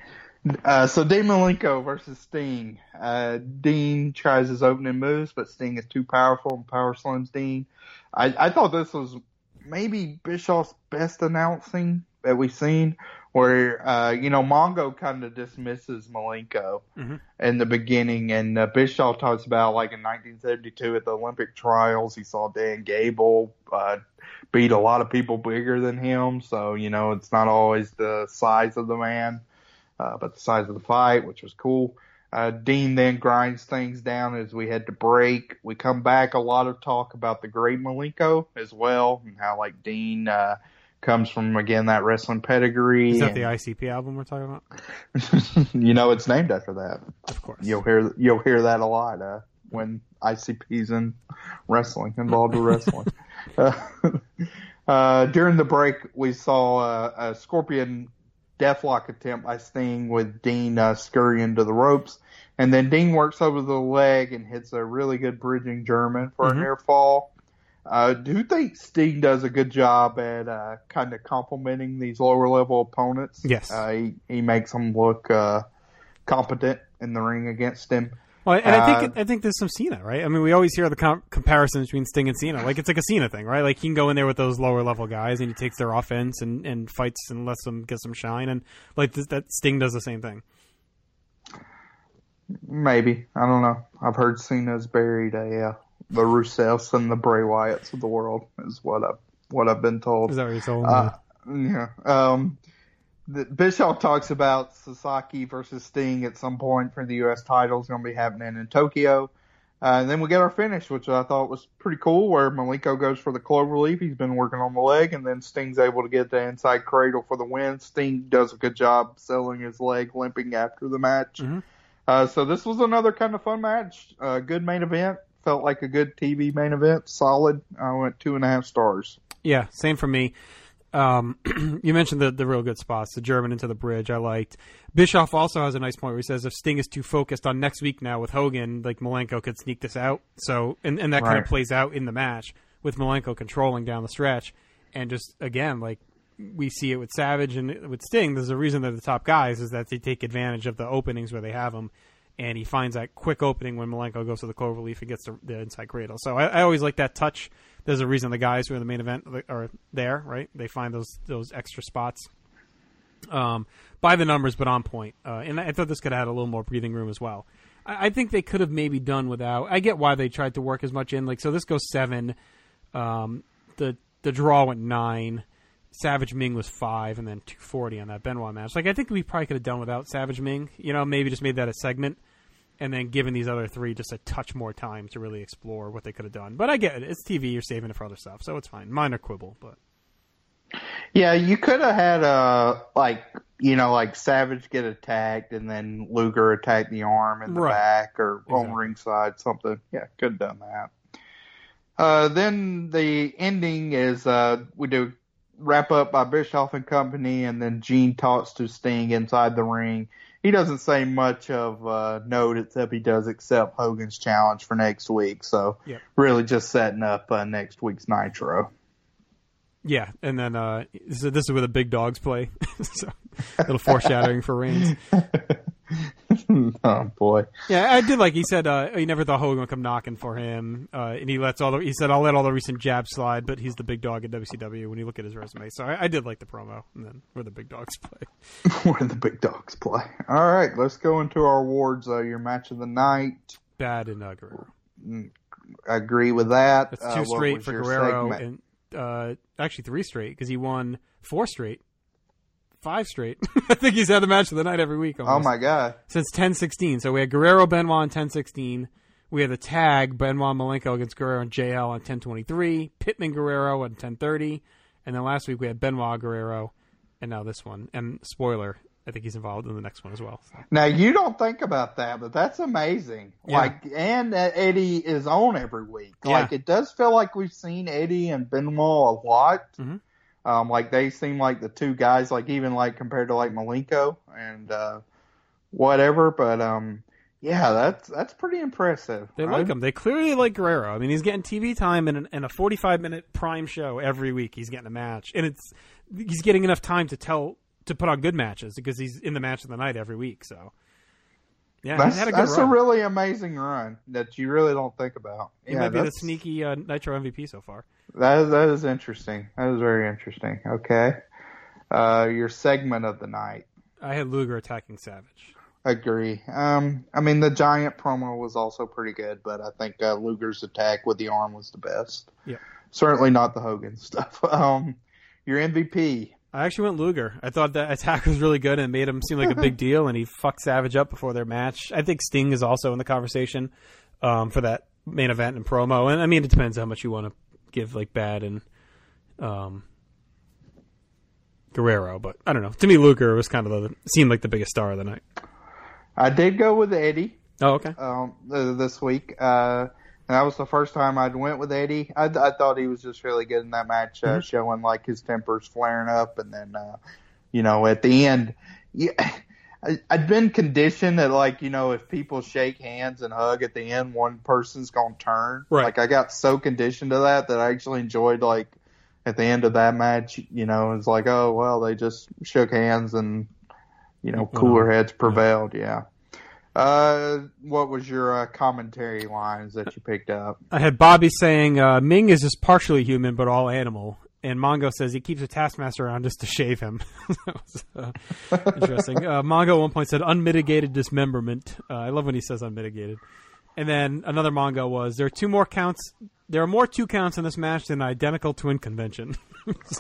S3: Uh, so Dean Malenko versus Sting. Uh, Dean tries his opening moves, but Sting is too powerful and power slams Dean. I, I thought this was maybe Bischoff's best announcing that we've seen, where, uh, you know, Mongo kind of dismisses Malenko mm-hmm. in the beginning, and uh, Bischoff talks about, like, in nineteen seventy-two at the Olympic trials, he saw Dan Gable uh, beat a lot of people bigger than him, so, you know, it's not always the size of the man. Uh, but the size of the fight, which was cool. Uh, Dean then grinds things down as we head to break. We come back, a lot of talk about the great Malenko as well, and how like Dean uh, comes from, again, that wrestling pedigree.
S2: Is that
S3: and,
S2: the I C P album we're talking about?
S3: You know, it's named after that.
S2: Of course.
S3: You'll hear you'll hear that a lot uh, when I C P's in wrestling, involved with wrestling. uh, uh, during the break, we saw uh, a Scorpion Deathlock attempt by Sting with Dean uh, scurrying to the ropes. And then Dean works over the leg and hits a really good bridging German for mm-hmm. a near fall. Uh, do you think Sting does a good job at uh, kind of complimenting these lower level opponents?
S2: Yes.
S3: Uh, he, he makes them look uh, competent in the ring against him.
S2: Well, and I think uh, I think there's some Cena, right? I mean, we always hear the com- comparisons between Sting and Cena. Like, it's like a Cena thing, right? Like, he can go in there with those lower level guys, and he takes their offense and, and fights and lets them get some shine. And, like, th- that Sting does the same thing.
S3: Maybe. I don't know. I've heard Cena's buried a, uh, the Rusevs and the Bray Wyatts of the world, is what I've, what I've been told.
S2: Is that what you're told?
S3: Uh, yeah. Um, The, Bischoff talks about Sasaki versus Sting at some point for the U S title. It's going to be happening in Tokyo. Uh, and then we get our finish, which I thought was pretty cool, where Malenko goes for the cloverleaf. He's been working on the leg, and then Sting's able to get the inside cradle for the win. Sting does a good job selling his leg, limping after the match. Mm-hmm. Uh, so this was another kind of fun match. Uh, good main event. Felt like a good T V main event. Solid. I went two and a half stars.
S2: Yeah, same for me. Um, you mentioned the, the real good spots, the German into the bridge I liked. Bischoff also has a nice point where he says if Sting is too focused on next week now with Hogan, like Malenko could sneak this out. So, and, and that right. kind of plays out in the match with Malenko controlling down the stretch. And just, again, like we see it with Savage and with Sting, there's a reason they're the top guys is that they take advantage of the openings where they have them. And he finds that quick opening when Malenko goes to the cloverleaf and gets the, the inside cradle. So I, I always like that touch. There's a reason the guys who are in the main event are there, right? They find those those extra spots. Um, by the numbers, but on point. Uh, and I thought this could have had a little more breathing room as well. I, I think they could have maybe done without. I get why they tried to work as much in. Like, so this goes seven. Um, the the draw went nine. Savage Ming was five, and then two forty on that Benoit match. Like I think we probably could have done without Savage Ming. You know, maybe just made that a segment, and then given these other three just a touch more time to really explore what they could have done. But I get it; it's T V. You're saving it for other stuff, so it's fine. Minor quibble, but
S3: yeah, you could have had a like you know like Savage get attacked, and then Luger attack the arm in the
S2: right.
S3: back or
S2: exactly.
S3: on ringside, something. Yeah, could have done that. Uh, then the ending is uh, we do wrap up by Bischoff and company, and then Gene talks to Sting inside the ring. He doesn't say much of uh, note except he does accept Hogan's challenge for next week. So
S2: yep.
S3: really just setting up uh, next week's Nitro.
S2: Yeah, and then uh, so this is where the big dogs play. So a little foreshadowing for Reigns.
S3: Oh boy!
S2: Yeah, I did like he said. Uh, he never thought Hogan would come knocking for him, uh, and he lets all the. He said, "I'll let all the recent jabs slide," but he's the big dog at W C W when you look at his resume. So I, I did like the promo, and then where the big dogs play.
S3: Where the big dogs play. All right, let's go into our awards. Uh, your match of the night.
S2: Bad and uh, Guerrero.
S3: I agree with that.
S2: That's two
S3: uh,
S2: straight for Guerrero,
S3: segment?
S2: and uh, actually three straight because he won four straight. Five straight. I think he's had the match of the night every week. Almost.
S3: Oh, my God.
S2: Since ten sixteen. So we had Guerrero, Benoit on ten sixteen. We had the tag, Benoit Malenko against Guerrero and J L on ten twenty-three. Pittman Guerrero on ten thirty. And then last week we had Benoit Guerrero. And now this one. And spoiler, I think he's involved in the next one as well. So.
S3: Now, you don't think about that, but that's amazing.
S2: Yeah.
S3: Like, and uh, Eddie is on every week.
S2: Yeah.
S3: Like, it does feel like we've seen Eddie and Benoit a lot.
S2: Mm-hmm.
S3: Um, like they seem like the two guys, like even like compared to like Malenko and uh, whatever. But um, yeah, that's that's pretty impressive.
S2: They
S3: right?
S2: like him. They clearly like Guerrero. I mean, he's getting T V time in, an, in a forty-five minute prime show every week. He's getting a match, and it's he's getting enough time to tell to put on good matches because he's in the match of the night every week. So yeah,
S3: that's,
S2: he's had a good
S3: that's
S2: run.
S3: a really amazing run that you really don't think about.
S2: He
S3: yeah,
S2: might be the
S3: that's-
S2: sneaky uh, Nitro M V P so far.
S3: That is, that is interesting. That is very interesting. Okay. Uh, your segment of the night.
S2: I had Luger attacking Savage.
S3: Agree. Um, I mean, the Giant promo was also pretty good, but I think uh, Luger's attack with the arm was the best.
S2: Yeah.
S3: Certainly not the Hogan stuff. Um, your M V P.
S2: I actually went Luger. I thought that attack was really good and made him seem like a big deal, and he fucked Savage up before their match. I think Sting is also in the conversation um, for that main event and promo. And I mean, it depends how much you want to give like Bad and um, Guerrero, but I don't know. To me, Luger was kind of the seemed like the biggest star of the night.
S3: I did go with Eddie.
S2: Oh, okay.
S3: Um, th- this week. Uh, that was the first time I'd went with Eddie. I, I thought he was just really good in that match, uh, mm-hmm. showing like his temper's flaring up, and then uh, you know at the end, yeah. I, I'd been conditioned that, like, you know, if people shake hands and hug at the end, one person's going to turn.
S2: Right.
S3: Like, I got so conditioned to that that I actually enjoyed, like, at the end of that match, you know, it's like, oh, well, they just shook hands and, you know, cooler heads prevailed. Yeah. yeah. Uh, what was your uh, commentary lines that you picked up?
S2: I had Bobby saying, uh, Ming is just partially human, but all animal. And Mongo says he keeps a Taskmaster around just to shave him. That was uh, interesting. Uh, Mongo at one point said unmitigated dismemberment. Uh, I love when he says unmitigated. And then another Mongo was, there are two more counts. There are more two counts in this match than identical twin convention. So,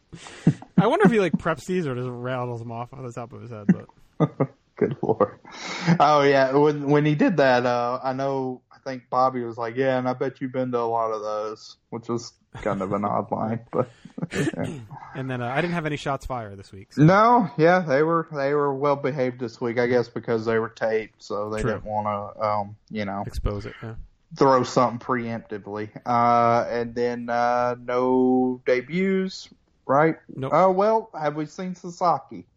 S2: I wonder if he like preps these or just rattles them off on the top of his head. But
S3: good lord. Oh yeah, when when he did that, uh, I know. I think Bobby was like, "Yeah, and I bet you've been to a lot of those," which was kind of an odd line. But yeah.
S2: And then uh, I didn't have any shots fired this week. So.
S3: No, yeah, they were they were well behaved this week, I guess, because they were taped, so they
S2: True.
S3: didn't want to, um, you know,
S2: expose it. Yeah.
S3: Throw something preemptively. Uh, and then uh, no debuts, right?
S2: Nope.
S3: Oh well, have we seen Sasaki?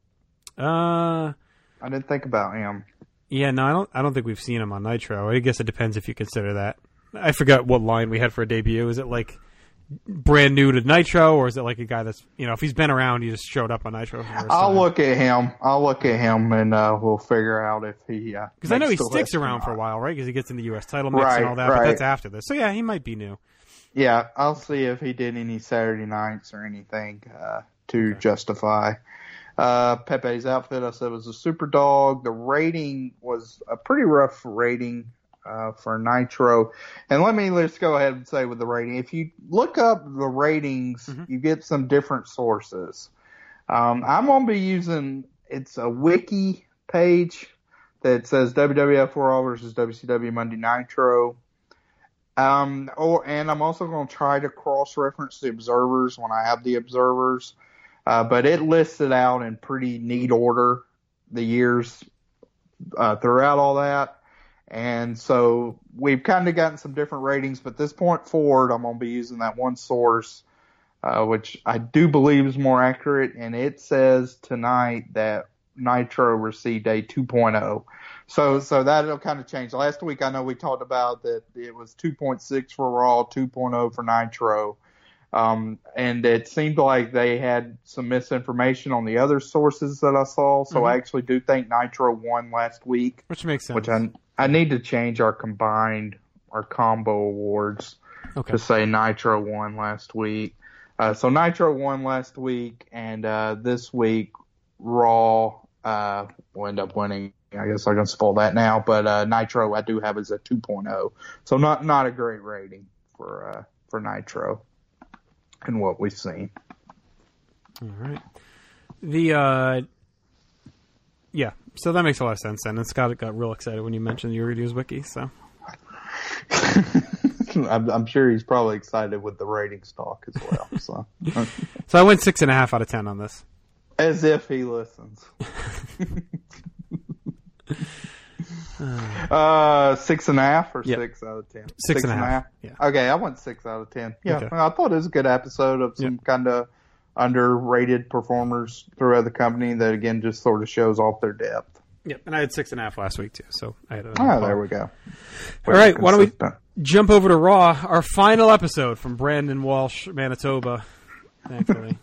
S2: Uh,
S3: I didn't think about him.
S2: Yeah, no, I don't. I don't think we've seen him on Nitro. I guess it depends if you consider that. I forgot what line we had for a debut. Is it like brand new to Nitro, or is it like a guy that's, you know, if he's been around, he just showed up on Nitro? For the first
S3: I'll
S2: time?
S3: look at him. I'll look at him, and uh, we'll figure out if he. Because
S2: uh, I know he sticks around for a while, right? Because he gets in the U S title mix
S3: right,
S2: and all that.
S3: Right.
S2: But that's after this, so yeah, he might be new.
S3: Yeah, I'll see if he did any Saturday nights or anything uh, to okay. justify. Uh, Pepe's outfit, I said, was a super dog. The rating was a pretty rough rating. uh, for Nitro. And let me let's go ahead and say with the rating, if you look up the ratings, mm-hmm. you get some different sources. Um, I'm going to be using, it's a wiki page that says W W F Raw versus W C W Monday Nitro. Um, or, and I'm also going to try to cross-reference the observers when I have the observers. Uh, but it lists it out in pretty neat order, the years uh, throughout all that. And so we've kind of gotten some different ratings, but this point forward, I'm going to be using that one source, uh, which I do believe is more accurate. And it says tonight that Nitro received a two point oh. So, so that'll kind of change. Last week, I know we talked about that it was two point six for Raw, two point oh for Nitro. Um, and it seemed like they had some misinformation on the other sources that I saw. So mm-hmm. I actually do think Nitro won last week.
S2: Which makes sense.
S3: Which I, I need to change our combined, our combo awards okay. to say Nitro won last week. Uh, so Nitro won last week, and uh, this week Raw uh, will end up winning. I guess I can spoil that now, but uh, Nitro I do have as a two point oh, so not not a great rating for uh, for Nitro and what we've seen.
S2: All right, the uh, yeah, so that makes a lot of sense. Then and Scott got real excited when you mentioned your reviews wiki. So
S3: I'm, I'm sure he's probably excited with the ratings talk as well. So
S2: so I went six and a half out of ten on this.
S3: As if he listens. uh, six and a half or
S2: yep.
S3: six out of ten?
S2: Six, six and, and a half. half.
S3: Yeah. Okay, I went six out of ten. Yeah,
S2: okay.
S3: well, I thought it was a good episode of some yep. kind of underrated performers throughout the company that, again, just sort of shows off their depth.
S2: Yep, and I had six and a half last week, too. So I had a
S3: Oh, there we go.
S2: All right, consistent. Why don't we jump over to Raw, our final episode from Brandon Walsh, Manitoba, thankfully.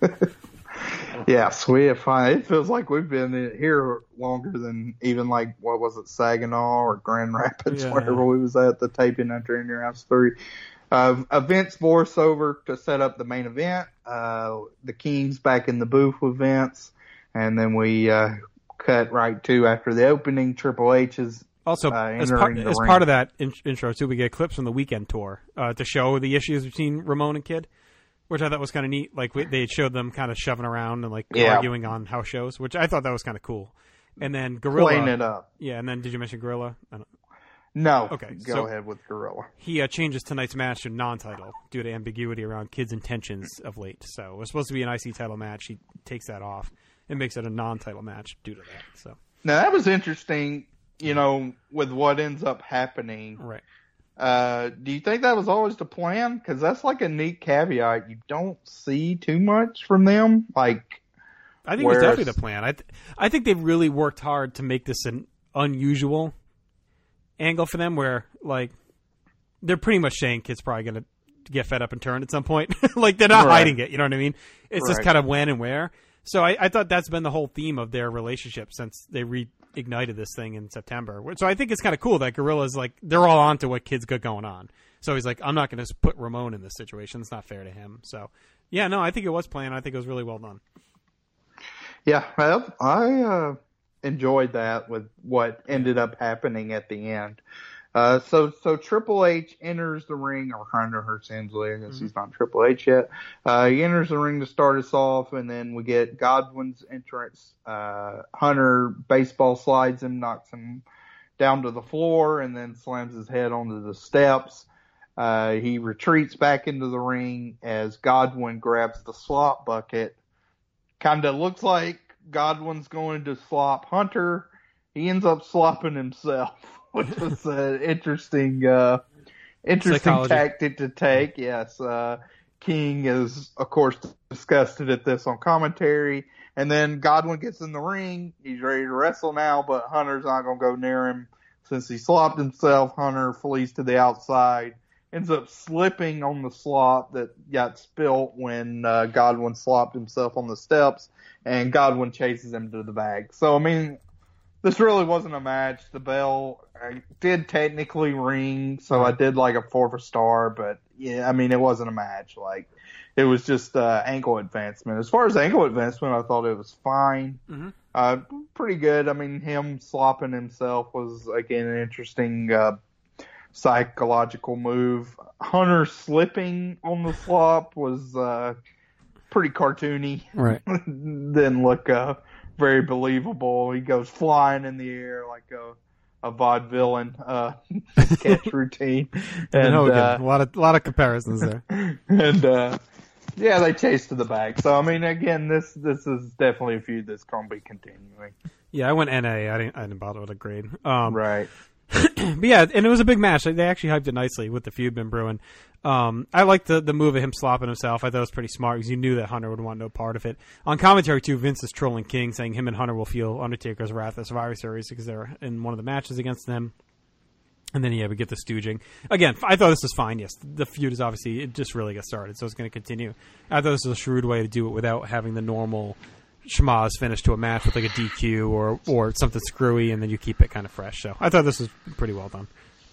S3: Yes, we have fun. It feels like we've been here longer than even like, what was it, Saginaw or Grand Rapids, yeah. wherever we was at the taping after In Your House three. Uh, events voiceover to set up the main event. Uh, the Kings back in the booth with Vince. And then we uh, cut right to, after the opening, Triple H is
S2: also, uh, as, part, as part of that in- intro, too, we get clips from the weekend tour uh, to show the issues between Ramon and Kid. Which I thought was kind of neat. Like, we, they showed them kind of shoving around and, like, yeah. arguing on house shows, which I thought that was kind of cool. And then Gorilla.
S3: Playing it up.
S2: Yeah, and then did you mention Gorilla? I don't,
S3: no.
S2: Okay.
S3: Go
S2: so
S3: ahead with Gorilla.
S2: He uh, changes tonight's match to non-title due to ambiguity around Kid's intentions of late. So it was supposed to be an I C title match. He takes that off and makes it a non-title match due to that. So
S3: now, that was interesting, you know, with what ends up happening.
S2: Right.
S3: Uh, do you think that was always the plan? Because that's like a neat caveat. You don't see too much from them. Like,
S2: I think whereas... it's definitely the plan. I th- I think they've really worked hard to make this an unusual angle for them, where like they're pretty much saying Kid's probably going to get fed up and turn at some point. Like they're not right. hiding it. You know what I mean? It's right. just kind of when and where. So I, I thought that's been the whole theme of their relationship since they reignited this thing in September. So I think it's kind of cool that Gorilla's like, they're all on to what Kid's got going on. So he's like, I'm not going to put Ramon in this situation. It's not fair to him. So, yeah, no, I think it was planned. I think it was really well done.
S3: Yeah, well, I uh, enjoyed that with what ended up happening at the end. Uh, so, so Triple H enters the ring, or Hunter Hearst Helmsley, I guess mm-hmm. he's not Triple H yet. Uh, he enters the ring to start us off, and then we get Godwin's entrance. Uh, Hunter baseball slides him, knocks him down to the floor, and then slams his head onto the steps. Uh, he retreats back into the ring as Godwin grabs the slop bucket. Kind of looks like Godwin's going to slop Hunter. He ends up slopping himself. Which was an interesting, uh, interesting Psychology. tactic to take. Yes, uh, King is, of course, disgusted at this on commentary. And then Godwin gets in the ring. He's ready to wrestle now, but Hunter's not going to go near him. Since he slopped himself, Hunter flees to the outside. Ends up slipping on the slop that got spilt when uh, Godwin slopped himself on the steps. And Godwin chases him to the bag. So, I mean... This really wasn't a match. The bell I did technically ring, so I did like a four for star, but yeah, I mean, it wasn't a match. Like, it was just uh, ankle advancement. As far as ankle advancement, I thought it was fine. Mm-hmm. Uh, pretty good. I mean, him slopping himself was, again, an interesting uh, psychological move. Hunter slipping on the slop was uh, pretty cartoony.
S2: Right.
S3: Didn't look uh, very believable. He goes flying in the air like a, a vaudevillain uh, catch routine.
S2: And,
S3: and
S2: uh,
S3: uh,
S2: a lot of a lot of comparisons there.
S3: And uh, yeah, they chased to the back. So I mean, again, this this is definitely a feud that's going to be continuing.
S2: Yeah, I went N A. I didn't I didn't bother with a grade. Um,
S3: Right.
S2: But yeah, and it was a big match. Like, they actually hyped it nicely with the feud been brewing. Um, I liked the, the move of him slopping himself. I thought it was pretty smart because you knew that Hunter would want no part of it. On commentary, too, Vince is trolling King, saying him and Hunter will feel Undertaker's wrath at Survivor Series because they're in one of the matches against them. And then, yeah, we get the stooging. Again, I thought this was fine, yes. The feud is obviously, it just really got started, so it's going to continue. I thought this was a shrewd way to do it without having the normal schmaz finish to a match with like a D Q or or something screwy, and then you keep it kind of fresh. So I thought this was pretty well done.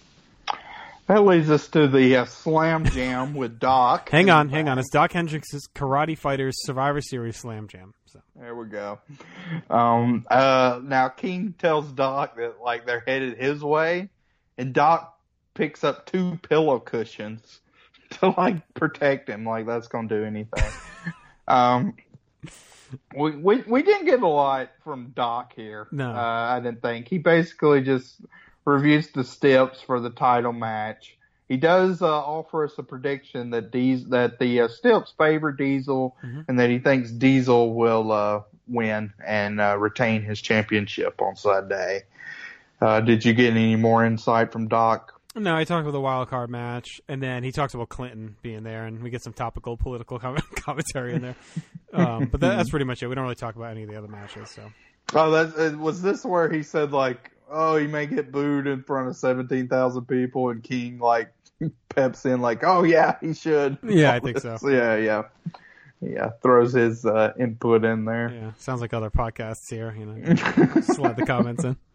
S3: That leads us to the uh, Slam Jam with Doc.
S2: Hang on, hang on. It's Doc Hendricks' Karate Fighters Survivor Series Slam Jam. So.
S3: There we go. Um, uh, now King tells Doc that like they're headed his way, and Doc picks up two pillow cushions to like protect him. Like that's gonna do anything. um. We, we we didn't get a lot from Doc here.
S2: No.
S3: Uh, I didn't think. He basically just reviews the steps for the title match. He does uh, offer us a prediction that Dies- that the uh, steps favor Diesel, mm-hmm. and that he thinks Diesel will uh, win and uh, retain his championship on Sunday. Uh, did you get any more insight from Doc?
S2: No, he talked about the wild card match, and then he talks about Clinton being there, and we get some topical political com- commentary in there. Um, but that, that's pretty much it. We don't really talk about any of the other matches. So,
S3: oh, that was this where he said like, "Oh, he may get booed in front of seventeen thousand people," and King like peps in like, "Oh yeah, he should."
S2: Yeah, I think so.
S3: Yeah, yeah, yeah. Throws his uh, input in there.
S2: Yeah, sounds like other podcasts here. You know, slide the comments in.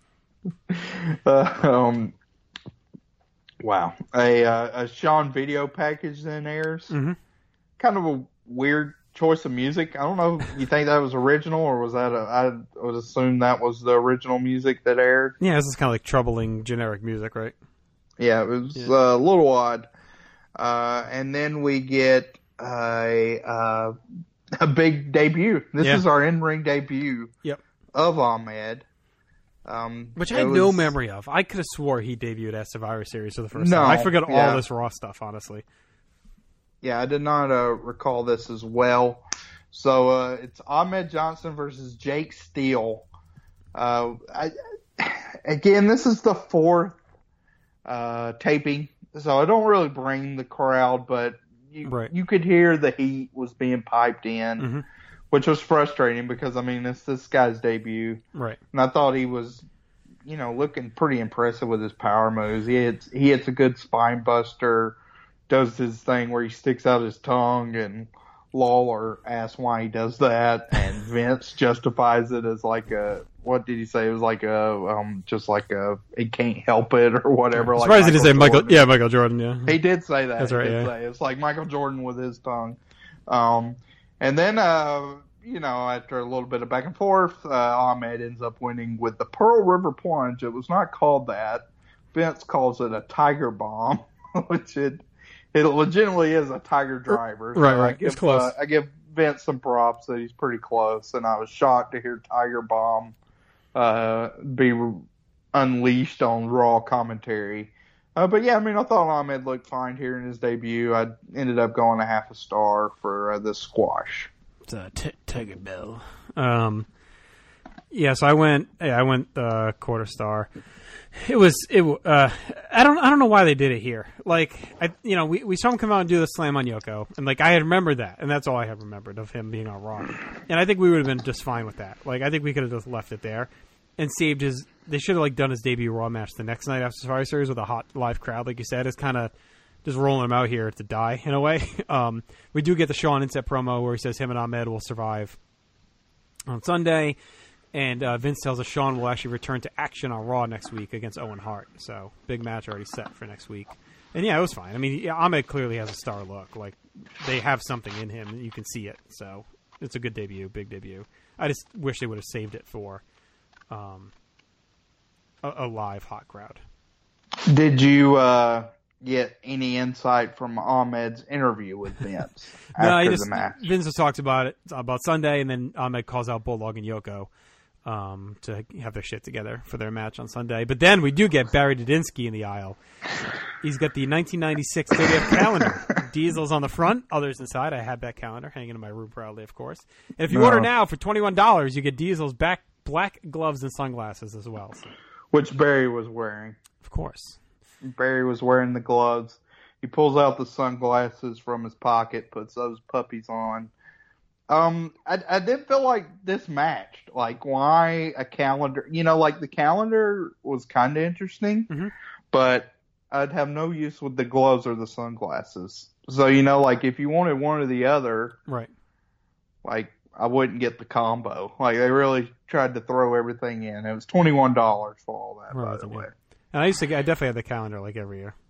S3: Uh, um. Wow. A, uh, a Sean video package then airs.
S2: Mm-hmm.
S3: Kind of a weird choice of music. I don't know if you think that was original or was that a, I would assume that was the original music that aired.
S2: Yeah, this is kind of like troubling generic music, right?
S3: Yeah, it was
S2: yeah.
S3: uh, a little odd. Uh, and then we get a, uh, a big debut. This
S2: yeah.
S3: is our in-ring debut
S2: yep.
S3: of Ahmed. Um,
S2: Which I had
S3: was,
S2: no memory of. I could have swore he debuted at Survivor Series for the first
S3: no,
S2: time. I forgot
S3: yeah.
S2: all this Raw stuff, honestly.
S3: Yeah, I did not uh, recall this as well. So uh, it's Ahmed Johnson versus Jake Steele. Uh, I, again, this is the fourth uh, taping, so I don't really bring the crowd, but you,
S2: right.
S3: you could hear the heat was being piped in.
S2: Mm-hmm.
S3: Which was frustrating because, I mean, it's this guy's debut.
S2: Right.
S3: And I thought he was, you know, looking pretty impressive with his power moves. He hits, he hits a good spine buster, does his thing where he sticks out his tongue, and Lawler asks why he does that, and Vince justifies it as like a, what did he say? It was like a, um, just like a, he can't help it or whatever.
S2: I'm
S3: like
S2: surprised he didn't say Michael,
S3: Jordan.
S2: yeah, Michael Jordan, yeah.
S3: He did say that.
S2: That's
S3: he
S2: right,
S3: did
S2: yeah.
S3: say. It's like Michael Jordan with his tongue. Um, And then, uh, you know, after a little bit of back and forth, uh, Ahmed ends up winning with the Pearl River Plunge. It was not called that. Vince calls it a Tiger Bomb, which it it legitimately is a Tiger Driver.
S2: Right,
S3: so
S2: right.
S3: I give,
S2: It's close.
S3: Uh, I give Vince some props that he's pretty close, and I was shocked to hear Tiger Bomb uh, be re- unleashed on Raw commentary. Uh, but yeah, I mean, I thought Ahmed looked fine here in his debut. I ended up going a half a star for uh, the squash.
S2: It's a t- Tiger Bill. Um, yeah, so I went. Yeah, I went uh, quarter star. It was. It. Uh, I don't. I don't know why they did it here. Like, I. You know, we, we saw him come out and do the slam on Yoko, and like I had remembered that, and that's all I had remembered of him being on Raw. And I think we would have been just fine with that. Like, I think we could have just left it there and saved his. They should have like done his debut Raw match the next night after Survivor Series with a hot live crowd, like you said. It's kind of just rolling him out here to die in a way. Um, we do get the Shawn Inset promo where he says him and Ahmed will survive on Sunday. And uh, Vince tells us Shawn will actually return to action on Raw next week against Owen Hart. So, big match already set for next week. And yeah, it was fine. I mean, yeah, Ahmed clearly has a star look. Like, they have something in him, and you can see it. So, it's a good debut, big debut. I just wish they would have saved it for um, a, a live hot crowd.
S3: Did you uh, get any insight from Ahmed's interview with Vince
S2: no,
S3: after
S2: he just,
S3: the match?
S2: Vince just talked about it about Sunday, and then Ahmed calls out Bulldog and Yoko um, to have their shit together for their match on Sunday. But then we do get Barry Didinsky in the aisle. He's got the nineteen ninety-six thirtieth calendar. Diesel's on the front, others inside. I have that calendar hanging in my room proudly, of course. And if you
S3: No.
S2: order now for twenty-one dollars, you get Diesel's back black gloves and sunglasses as well. So,
S3: Which Barry was wearing.
S2: of course.
S3: Barry was wearing the gloves. He pulls out the sunglasses from his pocket, puts those puppies on. Um, I, I did feel like this matched. Like, why a calendar? You know, like the calendar was kind of interesting,
S2: Mm-hmm.
S3: but I'd have no use with the gloves or the sunglasses. So, you know, like if you wanted one or the other,
S2: Right.
S3: like I wouldn't get the combo. Like they really tried to throw everything in. It was twenty-one dollars for all that,
S2: Right,
S3: by the
S2: yeah.
S3: way.
S2: And I used to get, I definitely had the calendar like every year.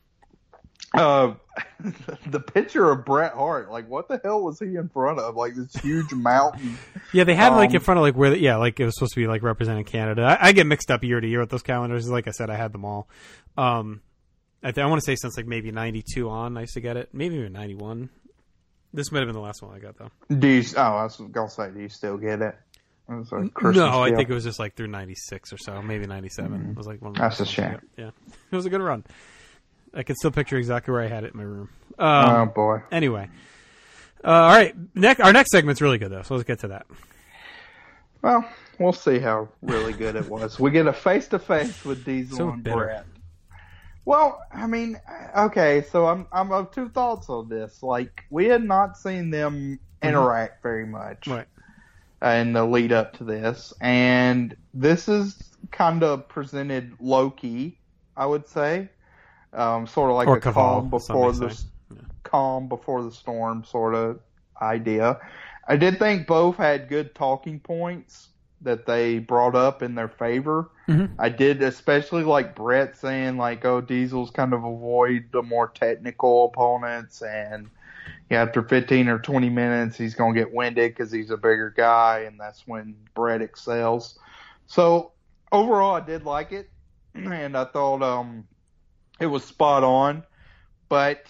S3: Uh, the picture of Bret Hart, like what the hell was he in front of? Like this huge mountain.
S2: Yeah, they had
S3: Um,
S2: like in front of like where, the, yeah, like it was supposed to be like representing Canada. I, I get mixed up year to year with those calendars. Like I said, I had them all. Um, I, th- I want to say since like maybe ninety-two on, I used to get it. Maybe even ninety-one. This might have been the last one I got though.
S3: Do you? Oh, I was gonna say, do you still get it? It was a Christmas
S2: No, I
S3: deal.
S2: think it was just like through ninety-six or so, maybe ninety-seven. It was like one. Of the
S3: That's
S2: last
S3: a
S2: ones I
S3: shame.
S2: got. Yeah, it was a good run. I can still picture exactly where I had it in my room.
S3: Oh
S2: Um,
S3: boy.
S2: Anyway, uh, all right. Next, our next segment's really good though, so let's get to that.
S3: Well, we'll see how really good it was. We get a face to face with Diesel
S2: So
S3: and
S2: bitter.
S3: Bret. Well, I mean, okay, so I'm I'm of two thoughts on this. Like, we had not seen them interact very much
S2: Right.
S3: in the lead up to this, and this is kind of presented low key, I would say, um, sort of like
S2: Or
S3: a
S2: Caval,
S3: calm before
S2: some may
S3: the
S2: say. Yeah.
S3: calm before the storm sort of idea. I did think both had good talking points that they brought up in their favor.
S2: Mhm.
S3: I did especially like Bret saying like, oh, Diesel's kind of avoid the more technical opponents, and yeah, after fifteen or twenty minutes he's going to get winded because he's a bigger guy, and that's when Bret excels. So overall I did like it, and I thought um it was spot on, but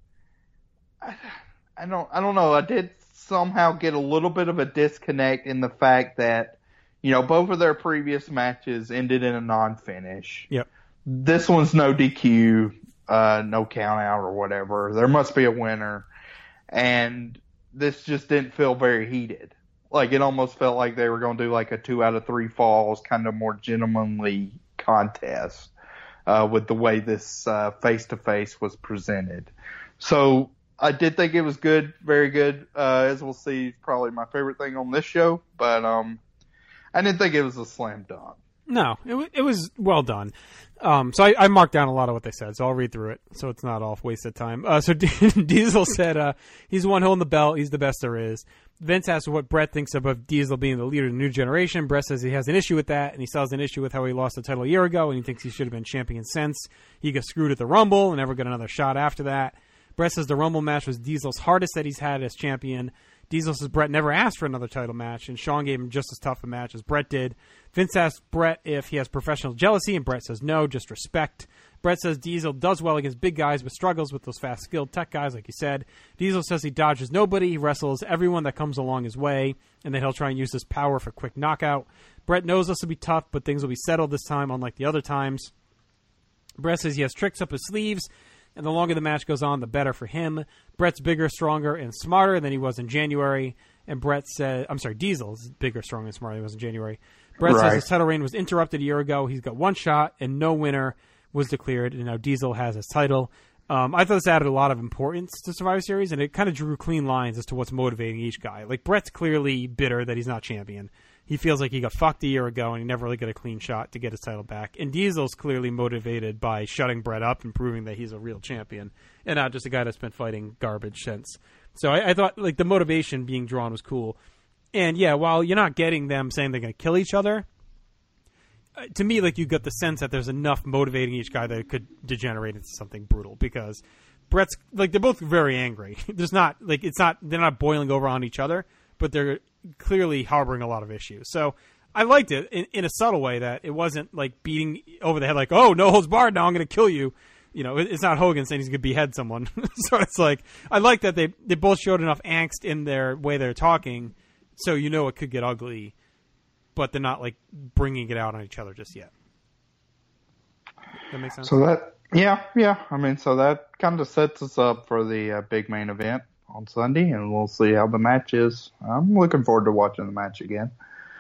S3: I, I don't I don't know. I did somehow get a little bit of a disconnect in the fact that, you know, both of their previous matches ended in a non-finish.
S2: Yep.
S3: This one's no D Q, uh, no count out or whatever. There must be a winner. And this just didn't feel very heated. Like, it almost felt like they were going to do like a two out of three falls, kind of more gentlemanly contest, uh, with the way this, uh, face-to-face was presented. So, I did think it was good, very good. Uh, as we'll see, probably my favorite thing on this show, but, um, I didn't think it was a slam dunk.
S2: No, it, w- it was well done. Um, so I, I marked down a lot of what they said, so I'll read through it, so it's not all wasted time. Uh, so Diesel said uh, he's the one holding the belt. He's the best there is. Vince asked what Bret thinks about Diesel being the leader of the new generation. Bret says he has an issue with that, and he still has an issue with how he lost the title a year ago, and he thinks he should have been champion since. He got screwed at the Rumble and never got another shot after that. Bret says the Rumble match was Diesel's hardest that he's had as champion. Diesel says Bret never asked for another title match, and Shawn gave him just as tough a match as Bret did. Vince asks Bret if he has professional jealousy, and Bret says no, just respect. Bret says Diesel does well against big guys, but struggles with those fast, skilled tech guys, like you said. Diesel says he dodges nobody, he wrestles everyone that comes along his way, and that he'll try and use his power for quick knockout. Bret knows this will be tough, but things will be settled this time, unlike the other times. Bret says he has tricks up his sleeves, and the longer the match goes on, the better for him. Bret's bigger, stronger, and smarter than he was in January. And Bret said, I'm sorry, Diesel's bigger, stronger, and smarter than he was in January. Bret
S3: Right.
S2: says his title reign was interrupted a year ago. He's got one shot, and no winner was declared, and now Diesel has his title. Um, I thought this added a lot of importance to Survivor Series, and it kind of drew clean lines as to what's motivating each guy. Like, Bret's clearly bitter that he's not champion. He feels like he got fucked a year ago and he never really got a clean shot to get his title back. And Diesel's clearly motivated by shutting Bret up and proving that he's a real champion and not just a guy that's been fighting garbage since. So I, I thought like the motivation being drawn was cool. And yeah, while you're not getting them saying they're going to kill each other, uh, to me, like you got the sense that there's enough motivating each guy that it could degenerate into something brutal because Bret's like they're both very angry. There's not like it's not they're not boiling over on each other, but they're clearly harboring a lot of issues. So I liked it in, in a subtle way that it wasn't like beating over the head, like, oh, no holds barred, now I'm going to kill you. You know, it, it's not Hogan saying he's going to behead someone. So it's like, I like that they, they both showed enough angst in their way they're talking, so you know it could get ugly, but they're not like bringing it out on each other just yet. That makes sense?
S3: So that, yeah, yeah. I mean, so that kind of sets us up for the uh, big main event on Sunday, and we'll see how the match is. I'm looking forward to watching the match again.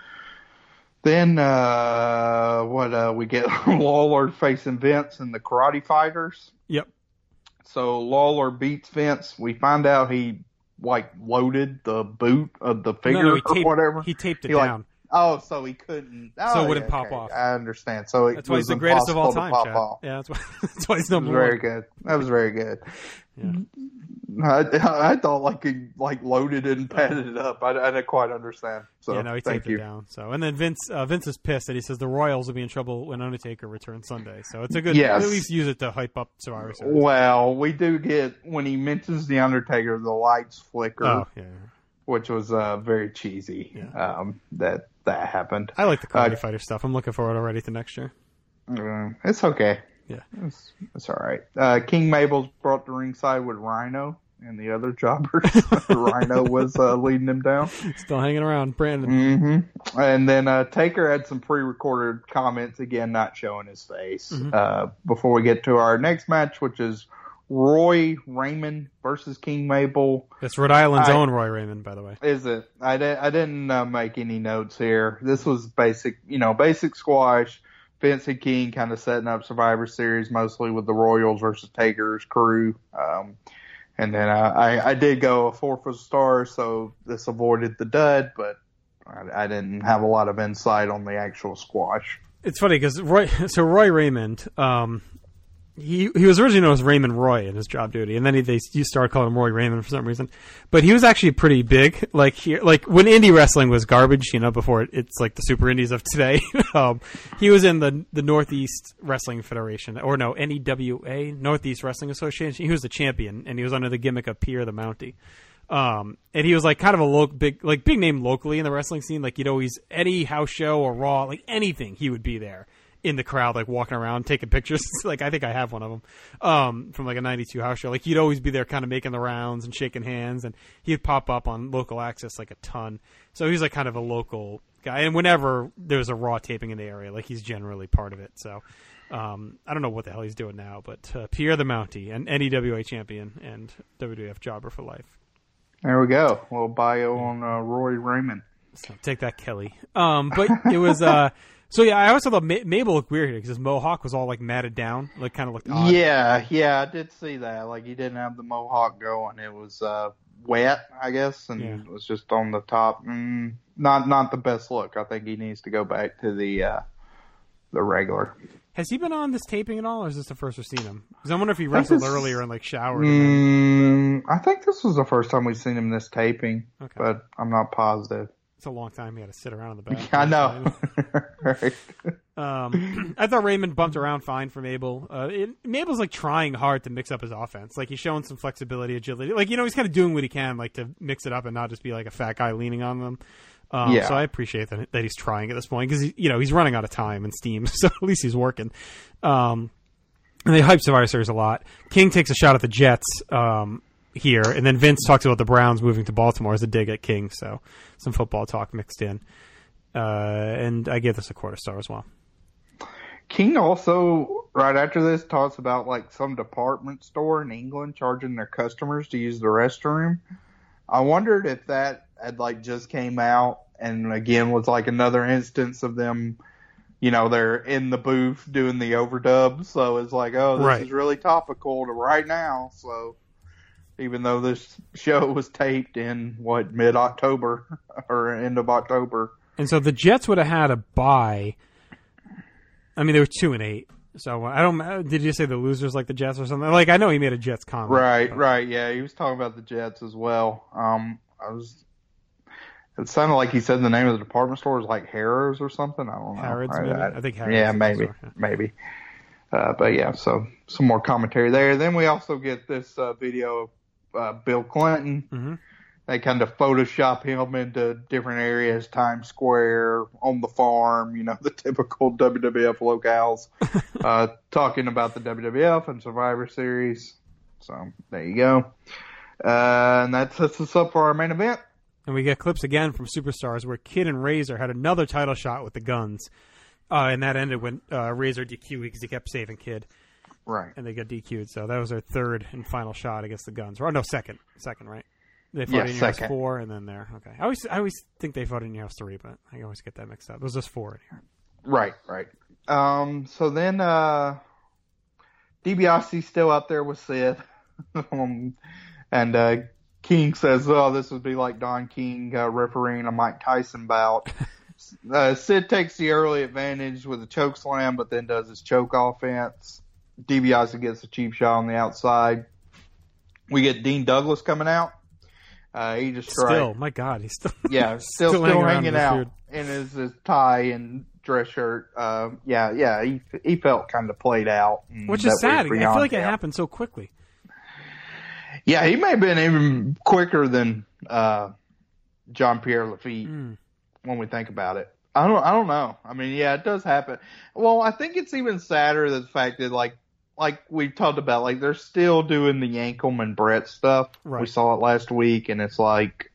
S3: Then, uh, what, uh, we get Lawler facing Vince and the Karate Fighters.
S2: Yep.
S3: So Lawler beats Vince. We find out he, like, loaded the boot of the figure
S2: no, no, he
S3: or
S2: taped,
S3: whatever.
S2: He taped it
S3: he,
S2: down.
S3: Like, oh, so he couldn't. Oh,
S2: so it wouldn't
S3: yeah,
S2: pop
S3: okay.
S2: off.
S3: I understand. So it
S2: that's why
S3: was
S2: he's the greatest of all
S3: impossible
S2: time,
S3: to pop
S2: Chad.
S3: off.
S2: Yeah, that's why, that's why he's
S3: That was
S2: number
S3: very
S2: one.
S3: good. That was very good.
S2: Yeah.
S3: I, I thought like he like loaded it and padded it up. I, I didn't quite understand. So
S2: yeah, no, he
S3: thank
S2: taped
S3: you.
S2: it down. So, and then Vince, uh, Vince is pissed that he says the Royals will be in trouble when Undertaker returns Sunday. So it's a good,
S3: Yes.
S2: at least use it to hype up Survivor Series.
S3: Well, we do get when he mentions the Undertaker, the lights flicker,
S2: Oh, yeah.
S3: which was uh, very cheesy.
S2: Yeah.
S3: Um, that that happened.
S2: I like the Karate
S3: Uh,
S2: Fighter stuff. I'm looking forward already to next year.
S3: Uh, it's okay.
S2: Yeah.
S3: It's, it's all right. Uh, King Mabel's brought to ringside with Rhino and the other jobbers. Rhino was uh, leading him down.
S2: Still hanging around, Brandon.
S3: Mm-hmm. And then uh, Taker had some pre-recorded comments, again, not showing his face.
S2: Mm-hmm.
S3: Uh, before we get to our next match, which is Roy Raymond versus King Mabel.
S2: It's Rhode Island's
S3: I-
S2: own Roy Raymond, by the way.
S3: Is it? I, di- I didn't uh, make any notes here. This was basic, you know, basic squash. Vince and King kind of setting up Survivor Series, mostly with the Royals versus Taker's crew. Um, and then uh, I, I did go a four for the stars, so this avoided the dud, but I, I didn't have a lot of insight on the actual squash.
S2: It's funny because Roy, so Roy Raymond, um, he he was originally known as Raymond Roy in his job duty, and then he, they you started calling him Roy Raymond for some reason. But he was actually pretty big. Like here, like when indie wrestling was garbage, you know, before it, it's like the super indies of today. um, he was in the the Northeast Wrestling Federation, or no, N E W A, Northeast Wrestling Association. He was the champion, and he was under the gimmick of Pierre the Mountie. Um, and he was like kind of a lo- big, like big name locally in the wrestling scene. Like you'd always any house show or Raw, like anything, he would be there in the crowd, like walking around taking pictures. Like I think I have one of them um, from like a ninety-two house show. Like he'd always be there, kind of making the rounds and shaking hands, and he'd pop up on local access like a ton. So he's like kind of a local guy. And whenever there's a Raw taping in the area, like he's generally part of it. So. Um, I don't know what the hell he's doing now, but uh, Pierre the Mountie, an N E W A champion and W W F jobber for life.
S3: There we go. A little bio on uh, Roy Raymond.
S2: So take that, Kelly. Um, but it was uh, so yeah. I also thought Ma- Mabel looked weird here because his mohawk was all like matted down, like kind of looked odd.
S3: Yeah, yeah, I did see that. Like he didn't have the mohawk going. It was uh, wet, I guess, and
S2: Yeah.
S3: it was just on the top. Mm, not not the best look. I think he needs to go back to the uh, the regular.
S2: Has he been on this taping at all, or is this the first we've seen him? Because I wonder if he wrestled
S3: this-
S2: earlier and like showered. And then,
S3: Mm, I think this was the first time we've seen him this taping,
S2: Okay.
S3: but I'm not positive.
S2: it's a long time he had to sit around in the back.
S3: I know. Right.
S2: Um, I thought Raymond bumped around fine for Mabel. Uh, it, Mabel's like trying hard to mix up his offense. Like he's showing some flexibility, agility. Like you know, he's kind of doing what he can, like to mix it up and not just be like a fat guy leaning on them. Um,
S3: Yeah.
S2: So I appreciate that that he's trying at this point because you know he's running out of time and steam. So at least he's working. Um, and they hype Survivor Series a lot. King takes a shot at the Jets um, here, and then Vince talks about the Browns moving to Baltimore as a dig at King. So some football talk mixed in. Uh, and I gave this a quarter star as well.
S3: King also, right after this, talks about like some department store in England charging their customers to use the restroom. I wondered if that had like just came out and again was like another instance of them, you know, they're in the booth doing the overdub. So it's like, oh, this
S2: Right.
S3: is really topical to right now. So even though this show was taped in what, mid-October or end of October.
S2: And so the Jets would have had a bye. I mean, they were two and eight. So I don't. Did you say the losers like the Jets or something? Like I know he made a Jets comment.
S3: Right,
S2: but-
S3: right, yeah. He was talking about the Jets as well. Um, I was. It sounded like he said the name of the department store was like Harrods or something. I don't know.
S2: Harrods, maybe? I think Harrods
S3: Yeah,
S2: is the
S3: maybe,
S2: store, yeah.
S3: maybe. Uh, but yeah, so some more commentary there. Then we also get this uh, video of uh, Bill Clinton
S2: Mhm.
S3: they kind of Photoshop him into different areas, Times Square, on the farm, you know, the typical W W F locales, uh, talking about the W W F and Survivor Series. So there you go. Uh, and that sets us up for our main event.
S2: And we get clips again from Superstars where Kid and Razor had another title shot with the guns. Uh, and that ended when uh, Razor D Q'd because he kept saving Kid.
S3: Right.
S2: And they got D Q'd. So that was their third and final shot against the guns. Or no, second. Second, right? They fought
S3: yeah,
S2: in Your
S3: second.
S2: House four and then there. Okay. I always I always think they fought in Your House three, but I always get that mixed up. It was just four in here.
S3: Right, right. Um, so then uh, DiBiase's still out there with Sid. um, and uh, King says, oh, this would be like Don King uh, refereeing a Mike Tyson bout. uh, Sid takes the early advantage with a choke slam, but then does his choke offense. DiBiase gets a cheap shot on the outside. We get Dean Douglas coming out. Uh, he just
S2: Still, my God, he's still
S3: yeah, still
S2: still
S3: still,
S2: hanging
S3: hanging
S2: around
S3: out in his, his tie and dress shirt. Uh, yeah, yeah, he he felt kind of played out,
S2: which is sad. I feel like
S3: him.
S2: it happened so quickly.
S3: Yeah, he may have been even quicker than uh, John Pierre Lafitte
S2: Mm.
S3: when we think about it. I don't, I don't know. I mean, yeah, it does happen. Well, I think it's even sadder the fact that, like, like we talked about, like they're still doing the Yankem and Brett stuff.
S2: Right.
S3: We saw it last week, and it's like,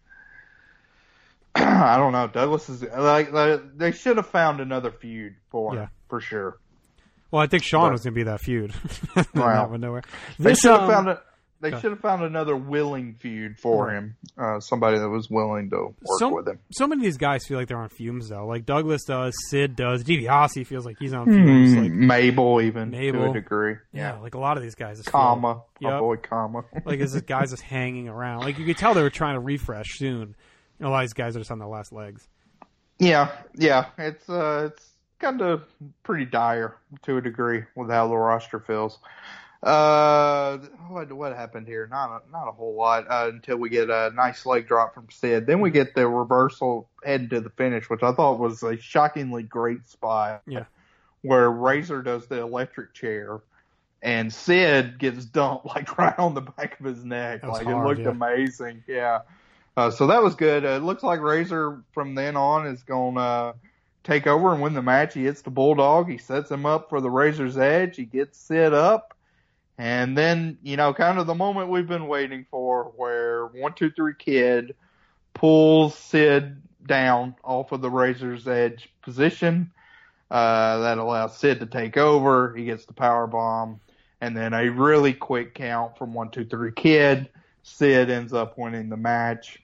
S3: I don't know. Douglas is like, they should have found another feud for him
S2: Yeah.
S3: for sure.
S2: Well, I think Sean
S3: But-
S2: was going to be that feud.
S3: Wow.
S2: Out of nowhere.
S3: They
S2: This,
S3: should have
S2: um,
S3: found a, They
S2: go.
S3: should have found another willing feud for
S2: Right.
S3: him. Uh, somebody that was willing to work
S2: so,
S3: with him.
S2: So many of these guys feel like they're on fumes, though. Like Douglas does, Sid does, DiBiase feels like he's on fumes.
S3: Mm,
S2: Like
S3: Mabel, even to
S2: Mabel.
S3: a degree.
S2: yeah, like a lot of these guys. Just
S3: Comma,
S2: feel,
S3: my
S2: Yep.
S3: boy, comma.
S2: like is this guys just hanging around? Like you could tell they were trying to refresh soon. You know, a lot of these guys are just on their last legs.
S3: Yeah, yeah, it's uh, it's kind of pretty dire to a degree with how the roster feels. Uh, what what happened here? Not a, not a whole lot uh, until we get a nice leg drop from Sid. Then we get the reversal heading to the finish, which I thought was a shockingly great spot.
S2: Yeah.
S3: Where Razor does the electric chair, and Sid gets dumped like right on the back of his neck.
S2: That was
S3: Like
S2: hard,
S3: it looked
S2: yeah.
S3: amazing. Yeah. Uh, so that was good. Uh, it looks like Razor from then on is going to take over and win the match. He hits the Bulldog. He sets him up for the Razor's Edge. He gets Sid up. And then, you know, kind of the moment we've been waiting for where one, two, three Kid pulls Sid down off of the Razor's Edge position. Uh, that allows Sid to take over. He gets the power bomb. And then a really quick count from one, two, three Kid. Sid ends up winning the match.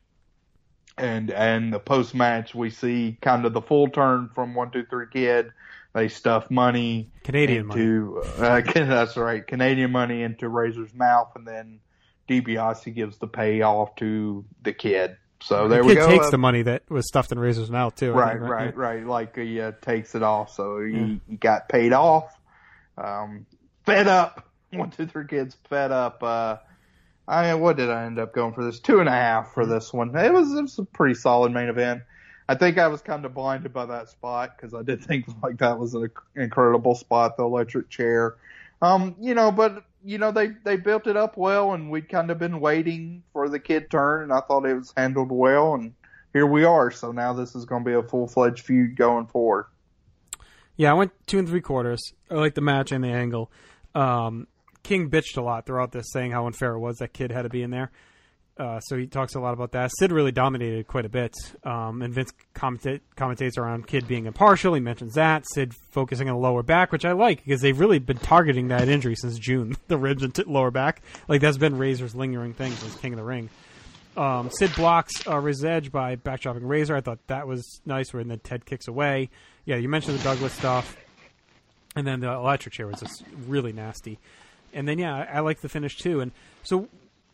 S3: And and the post match we see kind of the full turn from one two three Kid. They stuff money
S2: Canadian
S3: into uh, that's right, Canadian money into Razor's mouth, and then DiBiase gives the payoff to the Kid. So there
S2: the
S3: we
S2: kid
S3: go.
S2: takes
S3: Uh,
S2: the money that was stuffed in Razor's mouth too. I
S3: right,
S2: think,
S3: right,
S2: Yeah.
S3: right. Like he uh, takes it off, so he,
S2: Yeah.
S3: he got paid off. Um, fed up. One two three Kids fed up. Uh, I what did I end up going for this? Two and a half for this one. It was it was a pretty solid main event. I think I was kind of blinded by that spot because I did think like that was an incredible spot, the electric chair. Um, you know, but you know they they built it up well, and we'd kind of been waiting for the Kid turn, and I thought it was handled well, and here we are. So now this is going to be a full fledged feud going forward.
S2: Yeah, I went two and three quarters. I like the match and the angle. Um, King bitched a lot throughout this, saying how unfair it was that Kid had to be in there. Uh, so he talks a lot about that. Sid really dominated quite a bit. Um, and Vince commenta- commentates around Kid being impartial. He mentions that. Sid focusing on the lower back, which I like because they've really been targeting that injury since June. The ribs and t- lower back. Like that's been Razor's lingering thing since King of the Ring. Um, Sid blocks uh, Razor's Edge by backdropping Razor. I thought that was nice, where then Ted kicks away. Yeah, you mentioned the Douglas stuff. And then the electric chair was just really nasty. And then, yeah, I, I like the finish too. And so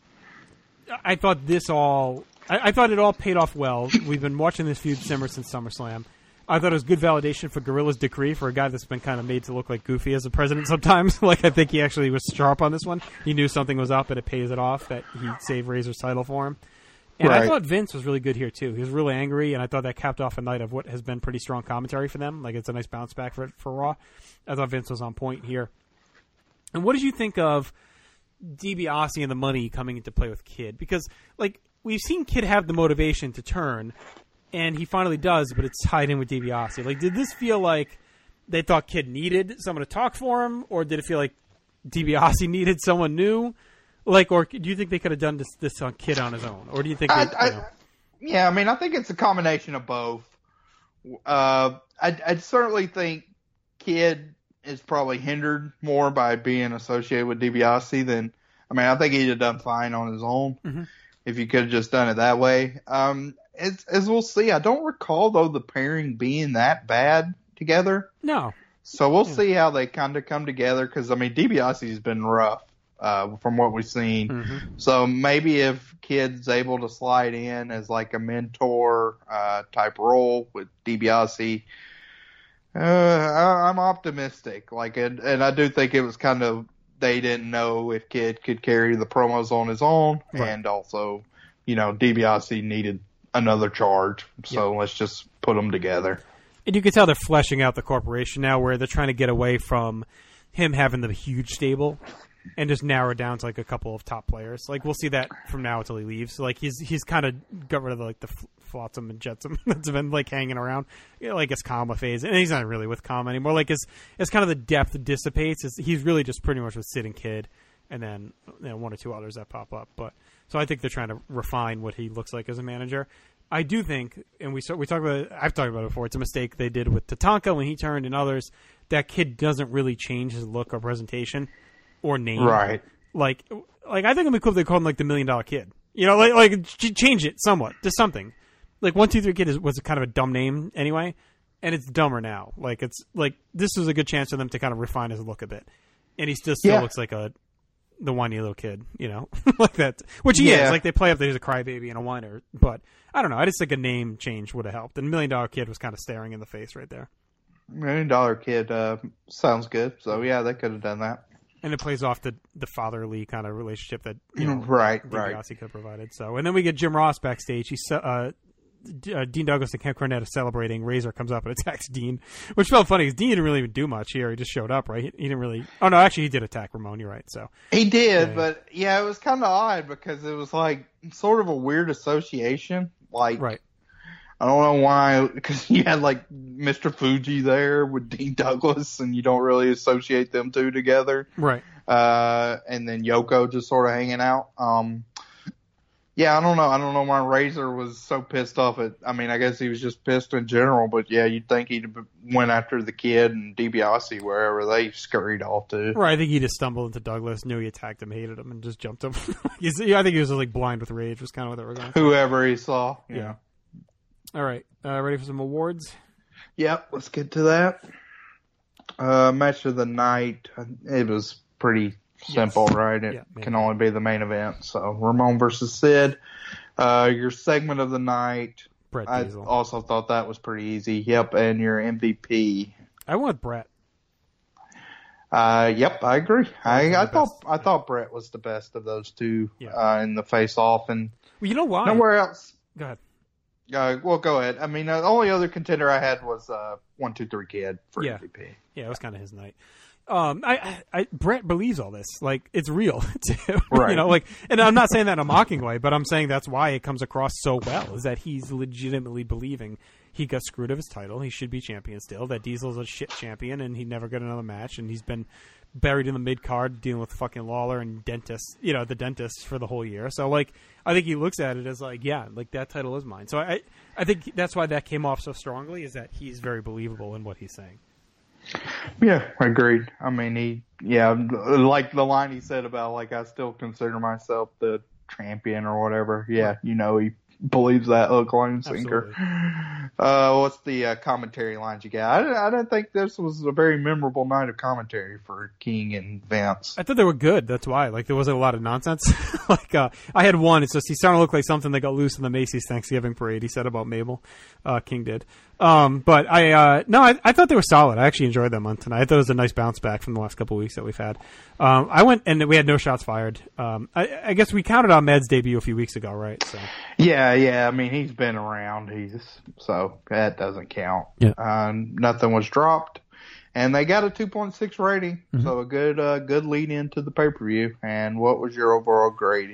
S2: I thought this all, I, I thought it all paid off well. We've been watching this feud simmer since SummerSlam. I thought it was good validation for Gorilla's decree for a guy that's been kind of made to look like goofy as a president sometimes. Like, I think he actually was sharp on this one. He knew something was up and it pays it off that he saved Razor's title for him. And
S3: Right.
S2: I thought Vince was really good here, too. He was really angry, and I thought that capped off a night of what has been pretty strong commentary for them. Like, it's a nice bounce back for for Raw. I thought Vince was on point here. And what did you think of DiBiase and the money coming into play with Kid? Because, like, we've seen Kid have the motivation to turn, and he finally does, but it's tied in with DiBiase. Like, did this feel like they thought Kid needed someone to talk for him, or did it feel like DiBiase needed someone new? Like, or do you think they could have done this, this on Kid on his own, or do you think? They,
S3: I,
S2: you know?
S3: I, yeah, I mean, I think it's a combination of both. Uh, I I certainly think Kid is probably hindered more by being associated with DiBiase than. I mean, I think he'd have done fine on his own mm-hmm. if he could have just done it that way. Um, as, as we'll see, I don't recall, though, the pairing being that bad together.
S2: No.
S3: So we'll
S2: yeah.
S3: see how they kind of come together because, I mean, DiBiase's been rough uh, from what we've seen. Mm-hmm. So maybe if Kid's able to slide in as like a mentor uh, type role with DiBiase, uh, I, I'm optimistic. Like, and, and I do think it was kind of, they didn't know if Kid could carry the promos on his own, right. and also, you know, DiBiase needed another charge, so yeah. let's just put them together.
S2: And you can tell they're fleshing out the corporation now, where they're trying to get away from him having the huge stable and just narrow it down to like a couple of top players. Like, we'll see that from now until he leaves. Like, he's he's kind of got rid of the, like the Flotsam and Jetsam that's been like hanging around, you know, like his Kama phase, and he's not really with Kama anymore. Like, as as kind of the depth dissipates, it's, he's really just pretty much with Sid and Kid, and then you know, one or two others that pop up. But so I think they're trying to refine what he looks like as a manager. I do think, and we we talked about it, I've talked about it before. It's a mistake they did with Tatanka when he turned, and others. That Kid doesn't really change his look or presentation or name.
S3: Right.
S2: Like, like I think it'd be cool if they called him like the Million Dollar Kid. You know, like like change it somewhat to something. Like one two three Kid is, was kind of a dumb name anyway, and it's dumber now. Like it's like this was a good chance for them to kind of refine his look a bit, and he still still
S3: yeah.
S2: looks like a the whiny little kid, you know, like that. Which he
S3: yeah.
S2: is. Like they play up that he's a crybaby and a whiner, but I don't know. I just think a name change would have helped. And Million Dollar Kid was kind of staring in the face right there.
S3: Million Dollar Kid uh, sounds good. So yeah, they could have done that.
S2: And it plays off the, the fatherly kind of relationship that you know,
S3: right,
S2: DiBiase
S3: right.
S2: could have provided. So, and then we get Jim Ross backstage. He's uh, uh, Dean Douglas and Ken Cornette are celebrating. Razor comes up and attacks Dean, which felt funny because Dean didn't really even do much here. He just showed up, right? He, he didn't really. Oh no, actually, he did attack Ramon. You're right. So
S3: he did,
S2: yeah,
S3: but yeah, it was kind of odd because it was like sort of a weird association. Like,
S2: right.
S3: I don't know why, because you had like Mister Fuji there with Dean Douglas, and you don't really associate them two together,
S2: right?
S3: Uh, and then Yoko just sort of hanging out. Um, yeah, I don't know. I don't know why Razor was so pissed off at. I mean, I guess he was just pissed in general, but yeah, you'd think he went after the Kid and DiBiase wherever they scurried off to.
S2: Right, I think he just stumbled into Douglas, knew he attacked him, hated him, and just jumped him. He's, I think he was like blind with rage. Was kind of what they were going.
S3: Whoever he saw. Yeah.
S2: yeah. All right, uh, ready for some awards?
S3: Yep, let's get to that. Uh, match of the night. It was pretty simple, yes. right? It yeah, can only be the main event. So Ramon versus Sid. Uh, your segment of the night.
S2: Brett
S3: I
S2: Diesel.
S3: also thought that was pretty easy. Yep, and your M V P.
S2: I went Brett.
S3: Uh, yep, I agree. I, I thought best. I thought Brett was the best of those two
S2: yeah.
S3: uh, in the face-off, and
S2: well, you know why?
S3: Nowhere else.
S2: Go ahead.
S3: Uh, well, go ahead. I mean, uh, the only other contender I had was uh, one, two, three Kid for
S2: yeah.
S3: M V P.
S2: Yeah, it was kind of his night. Um, I, I, I, Brett believes all this. Like, it's real.
S3: Right.
S2: You know, like, and I'm not saying that in a mocking way, but I'm saying that's why it comes across so well, is that he's legitimately believing he got screwed of his title. He should be champion still. That Diesel's a shit champion, and he never got another match, and he's been buried in the mid card dealing with fucking Lawler and dentist, you know, the dentist for the whole year. So, like, I think he looks at it as like, yeah, like that title is mine. So I, I think that's why that came off so strongly, is that he's very believable in what he's saying.
S3: Yeah, agreed. I mean, he, yeah, like the line he said about, like, I still consider myself the champion or whatever. Yeah, right. You know, he believes that hook, line, and sinker. Uh, what's the uh, commentary lines you got? I, I didn't think this was a very memorable night of commentary for King and Vince.
S2: I thought they were good. That's why. Like, there wasn't a lot of nonsense. like, uh, I had one. It's just, he started to look like something that got loose in the Macy's Thanksgiving parade. He said about Mabel. Uh, King did. Um, but I, uh, no, I, I thought they were solid. I actually enjoyed them on tonight. I thought it was a nice bounce back from the last couple of weeks that we've had. Um, I went, and we had no shots fired. Um, I, I guess we counted on Med's debut a few weeks ago, right? So.
S3: Yeah, yeah. I mean, he's been around. He's, so that doesn't count.
S2: Yeah.
S3: Um, nothing was dropped. And they got a two point six rating. Mm-hmm. So a good, uh, good lead into the pay-per-view. And what was your overall grade here?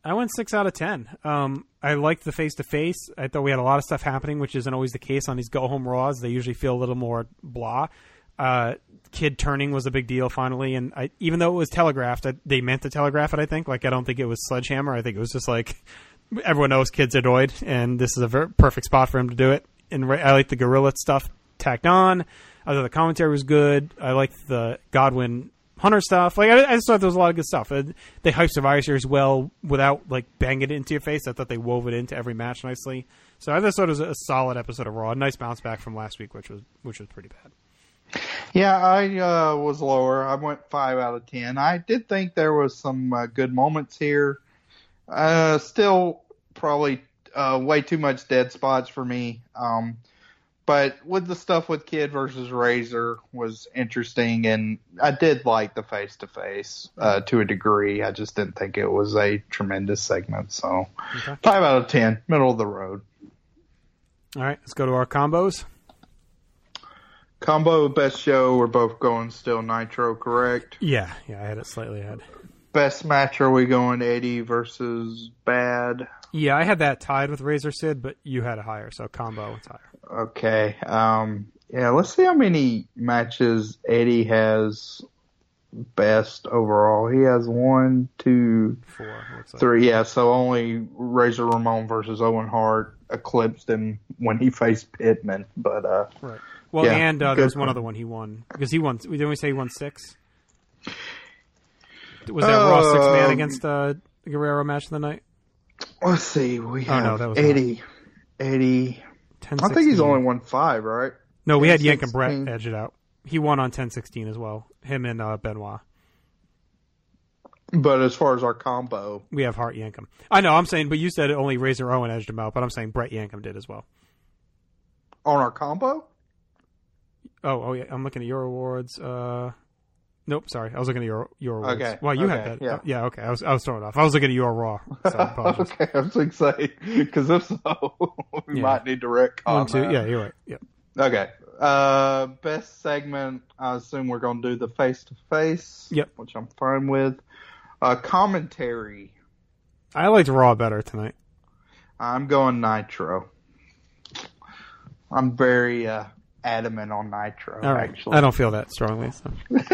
S2: I went six out of ten. Um, I liked the face-to-face. I thought we had a lot of stuff happening, which isn't always the case on these go-home Raws. They usually feel a little more blah. Uh, kid turning was a big deal finally, and I, even though it was telegraphed, I, they meant to telegraph it, I think. Like, I don't think it was Sledgehammer. I think it was just like, everyone knows kid's annoyed, and this is a very perfect spot for him to do it. And I like the gorilla stuff tacked on. I thought the commentary was good. I liked the Godwin Hunter stuff. Like, I, I just thought there was a lot of good stuff. They hyped Survivor Series well without like banging it into your face. I thought they wove it into every match nicely. So I just thought it was a solid episode of Raw. A nice bounce back from last week, which was which was pretty bad.
S3: Yeah, I uh, was lower. I went five out of ten. I did think there was some uh, good moments here. Uh, still, probably uh, way too much dead spots for me. Um, But with the stuff with Kid versus Razor was interesting, and I did like the face-to-face uh, to a degree. I just didn't think it was a tremendous segment. So okay. five out of ten, middle of the road.
S2: All right, let's go to our combos.
S3: Combo best show. We're both going still Nitro, correct?
S2: Yeah, yeah, I had it slightly ahead.
S3: Best match, are we going Eddie versus Bad?
S2: Yeah, I had that tied with Razor Sid, but you had it higher, so combo it's higher.
S3: Okay. Um, yeah, let's see how many matches Eddie has best overall. He has one, two,
S2: four,
S3: three. Yeah, so only Razor Ramon versus Owen Hart eclipsed him when he faced Pittman. But uh,
S2: right. Well, yeah, and uh, there was one other one he won because he won. Didn't we say he won six? Was that uh, Raw six man against uh, Guerrero match of the night?
S3: Let's see. We have
S2: oh, no, that was
S3: Eddie. Eddie.
S2: ten,
S3: I think he's only won five, right?
S2: No, we had Yank and Brett edge it out. He won on ten sixteen as well. Him and uh, Benoit.
S3: But as far as our combo,
S2: we have Hart Yankum. I know. I'm saying, but you said only Razor Owen edged him out. But I'm saying Brett Yankum did as well.
S3: On our combo?
S2: Oh, oh yeah. I'm looking at your awards. Uh, nope, sorry. I was looking at your your awards.
S3: Okay.
S2: Well, you
S3: okay,
S2: had that.
S3: Yeah.
S2: Oh, yeah. Okay. I was I was throwing off. I was looking at your Raw. So
S3: okay. I was going to say because if so, we
S2: yeah.
S3: might need direct comment.
S2: One, two. Yeah, you're right. Yep.
S3: Okay. Uh, best segment. I assume we're going to do the face to face.
S2: Yep.
S3: Which I'm fine with. Uh, commentary.
S2: I liked Raw better tonight.
S3: I'm going Nitro. I'm very uh, adamant on Nitro.
S2: All right.
S3: Actually,
S2: I don't feel that strongly. So.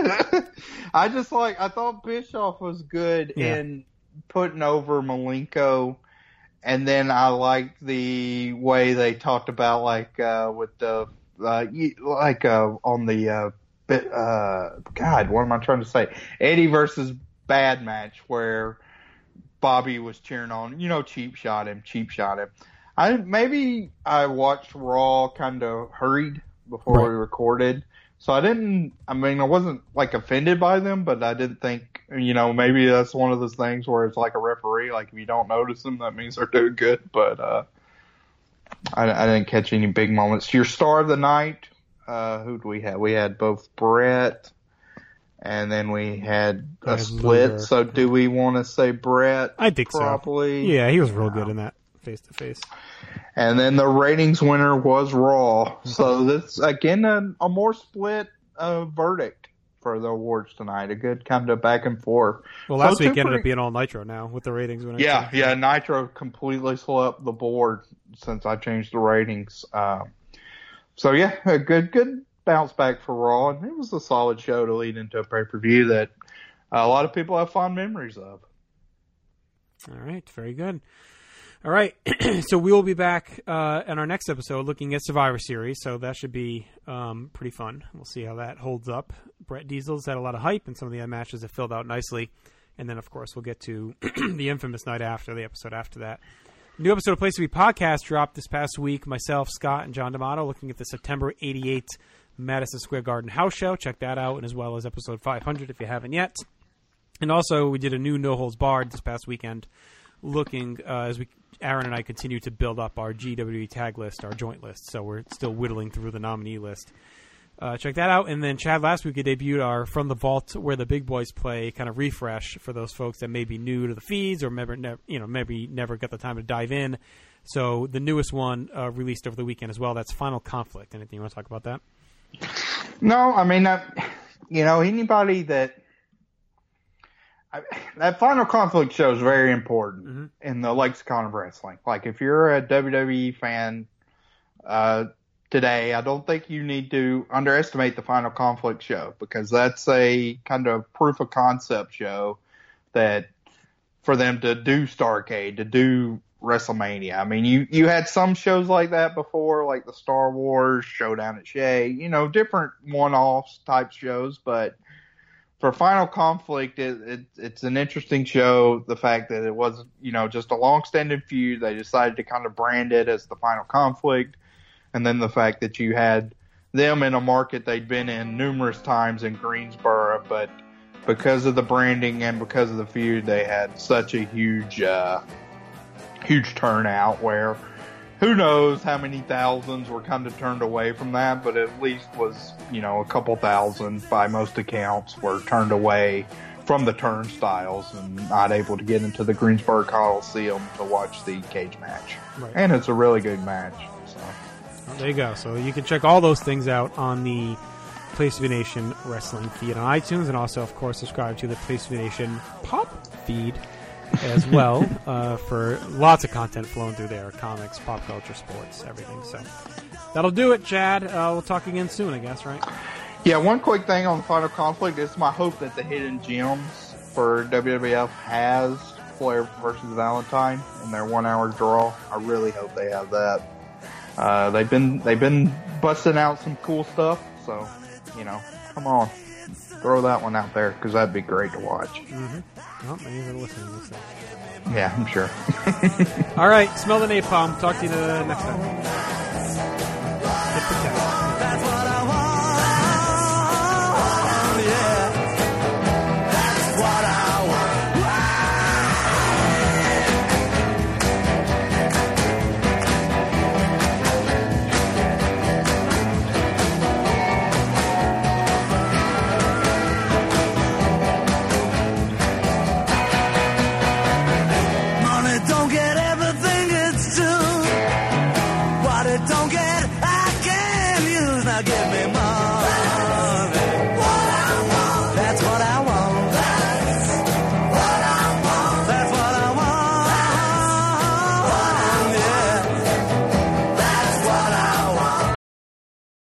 S3: I just like. I thought Bischoff was good
S2: yeah.
S3: in putting over Malenko, and then I liked the way they talked about like uh, with the uh, like uh, on the uh, bit, uh, God, what am I trying to say? Eddie versus Bad match where Bobby was cheering on, you know, cheap shot him, cheap shot him. I maybe I watched Raw kind of hurried before right. we recorded, so I didn't. I mean, I wasn't like offended by them, but I didn't think, you know, maybe that's one of those things where it's like a referee, like if you don't notice them, that means they're doing good. But uh, I, I didn't catch any big moments. Your star of the night, uh, who do we have? We had both Brett. And then we had a split. Luger. So do we want to say Brett?
S2: I think
S3: probably?
S2: so. Yeah, he was real good in that face to face.
S3: And then the ratings winner was Raw. So this again a, a more split uh, verdict for the awards tonight. A good kind of back and forth.
S2: Well, last
S3: so
S2: week ended
S3: pretty...
S2: up being all Nitro now with the ratings winner.
S3: Yeah, yeah. Nitro completely swept the board since I changed the ratings. Uh, so yeah, a good good. bounce back for Raw, and it was a solid show to lead into a pay-per-view that a lot of people have fond memories of.
S2: All right, very good. All right, so we will be back uh, in our next episode looking at Survivor Series, so that should be um, pretty fun. We'll see how that holds up. Brett Diesel's had a lot of hype, and some of the other matches have filled out nicely. And then, of course, we'll get to the infamous night after, the episode after that. New episode of Place to Be podcast dropped this past week. Myself, Scott, and John D'Amato looking at the September eighty-eight Madison Square Garden house show. Check that out, and as well as episode five hundred if you haven't yet. And also, we did a new No Holds Barred this past weekend, looking uh, as we Aaron and I continue to build up our G W E tag list, our joint list. So we're still whittling through the nominee list. Uh, check that out. And then, Chad, last week we debuted our From the Vault Where the Big Boys Play kind of refresh for those folks that may be new to the feeds or maybe never, you know, maybe never got the time to dive in. So the newest one uh, released over the weekend as well. That's Final Conflict. Anything you want to talk about that?
S3: No, I mean, I, you know, anybody that I, that Final Conflict show is very important
S2: mm-hmm.
S3: in the lexicon of wrestling. Like, if you're a W W E fan uh, today, I don't think you need to underestimate the Final Conflict show, because that's a kind of proof of concept show that for them to do Starrcade, to do WrestleMania. I mean, you, you had some shows like that before, like the Star Wars, Showdown at Shea, you know, different one-offs type shows, but for Final Conflict, it, it, it's an interesting show. The fact that it was, you know, just a long-standing feud. They decided to kind of brand it as the Final Conflict. And then the fact that you had them in a market they'd been in numerous times in Greensboro, but because of the branding and because of the feud, they had such a huge, uh, huge turnout where who knows how many thousands were kind of turned away from that, but at least was, you know, a couple thousand by most accounts were turned away from the turnstiles and not able to get into the Greensboro Coliseum to watch the cage match.
S2: Right.
S3: And it's a really good match. So.
S2: Well, there you go. So you can check all those things out on the Place to Be Nation wrestling feed on iTunes, and also, of course, subscribe to the Place to Be Nation pop feed as well, uh, for lots of content flowing through there, comics, pop culture, sports, everything. So that'll do it, Chad. Uh, we'll talk again soon, I guess, right?
S3: Yeah, one quick thing on the Final Conflict. It's my hope that the Hidden Gems for W W F has Flair versus Valentine in their one-hour draw. I really hope they have that. Uh, they've been they've been busting out some cool stuff, so, you know, come on. Throw that one out there, because that'd be great to watch.
S2: Mm-hmm. Well, maybe they're listening.
S3: Yeah, I'm sure.
S2: All right, smell the napalm. Talk to you the next time.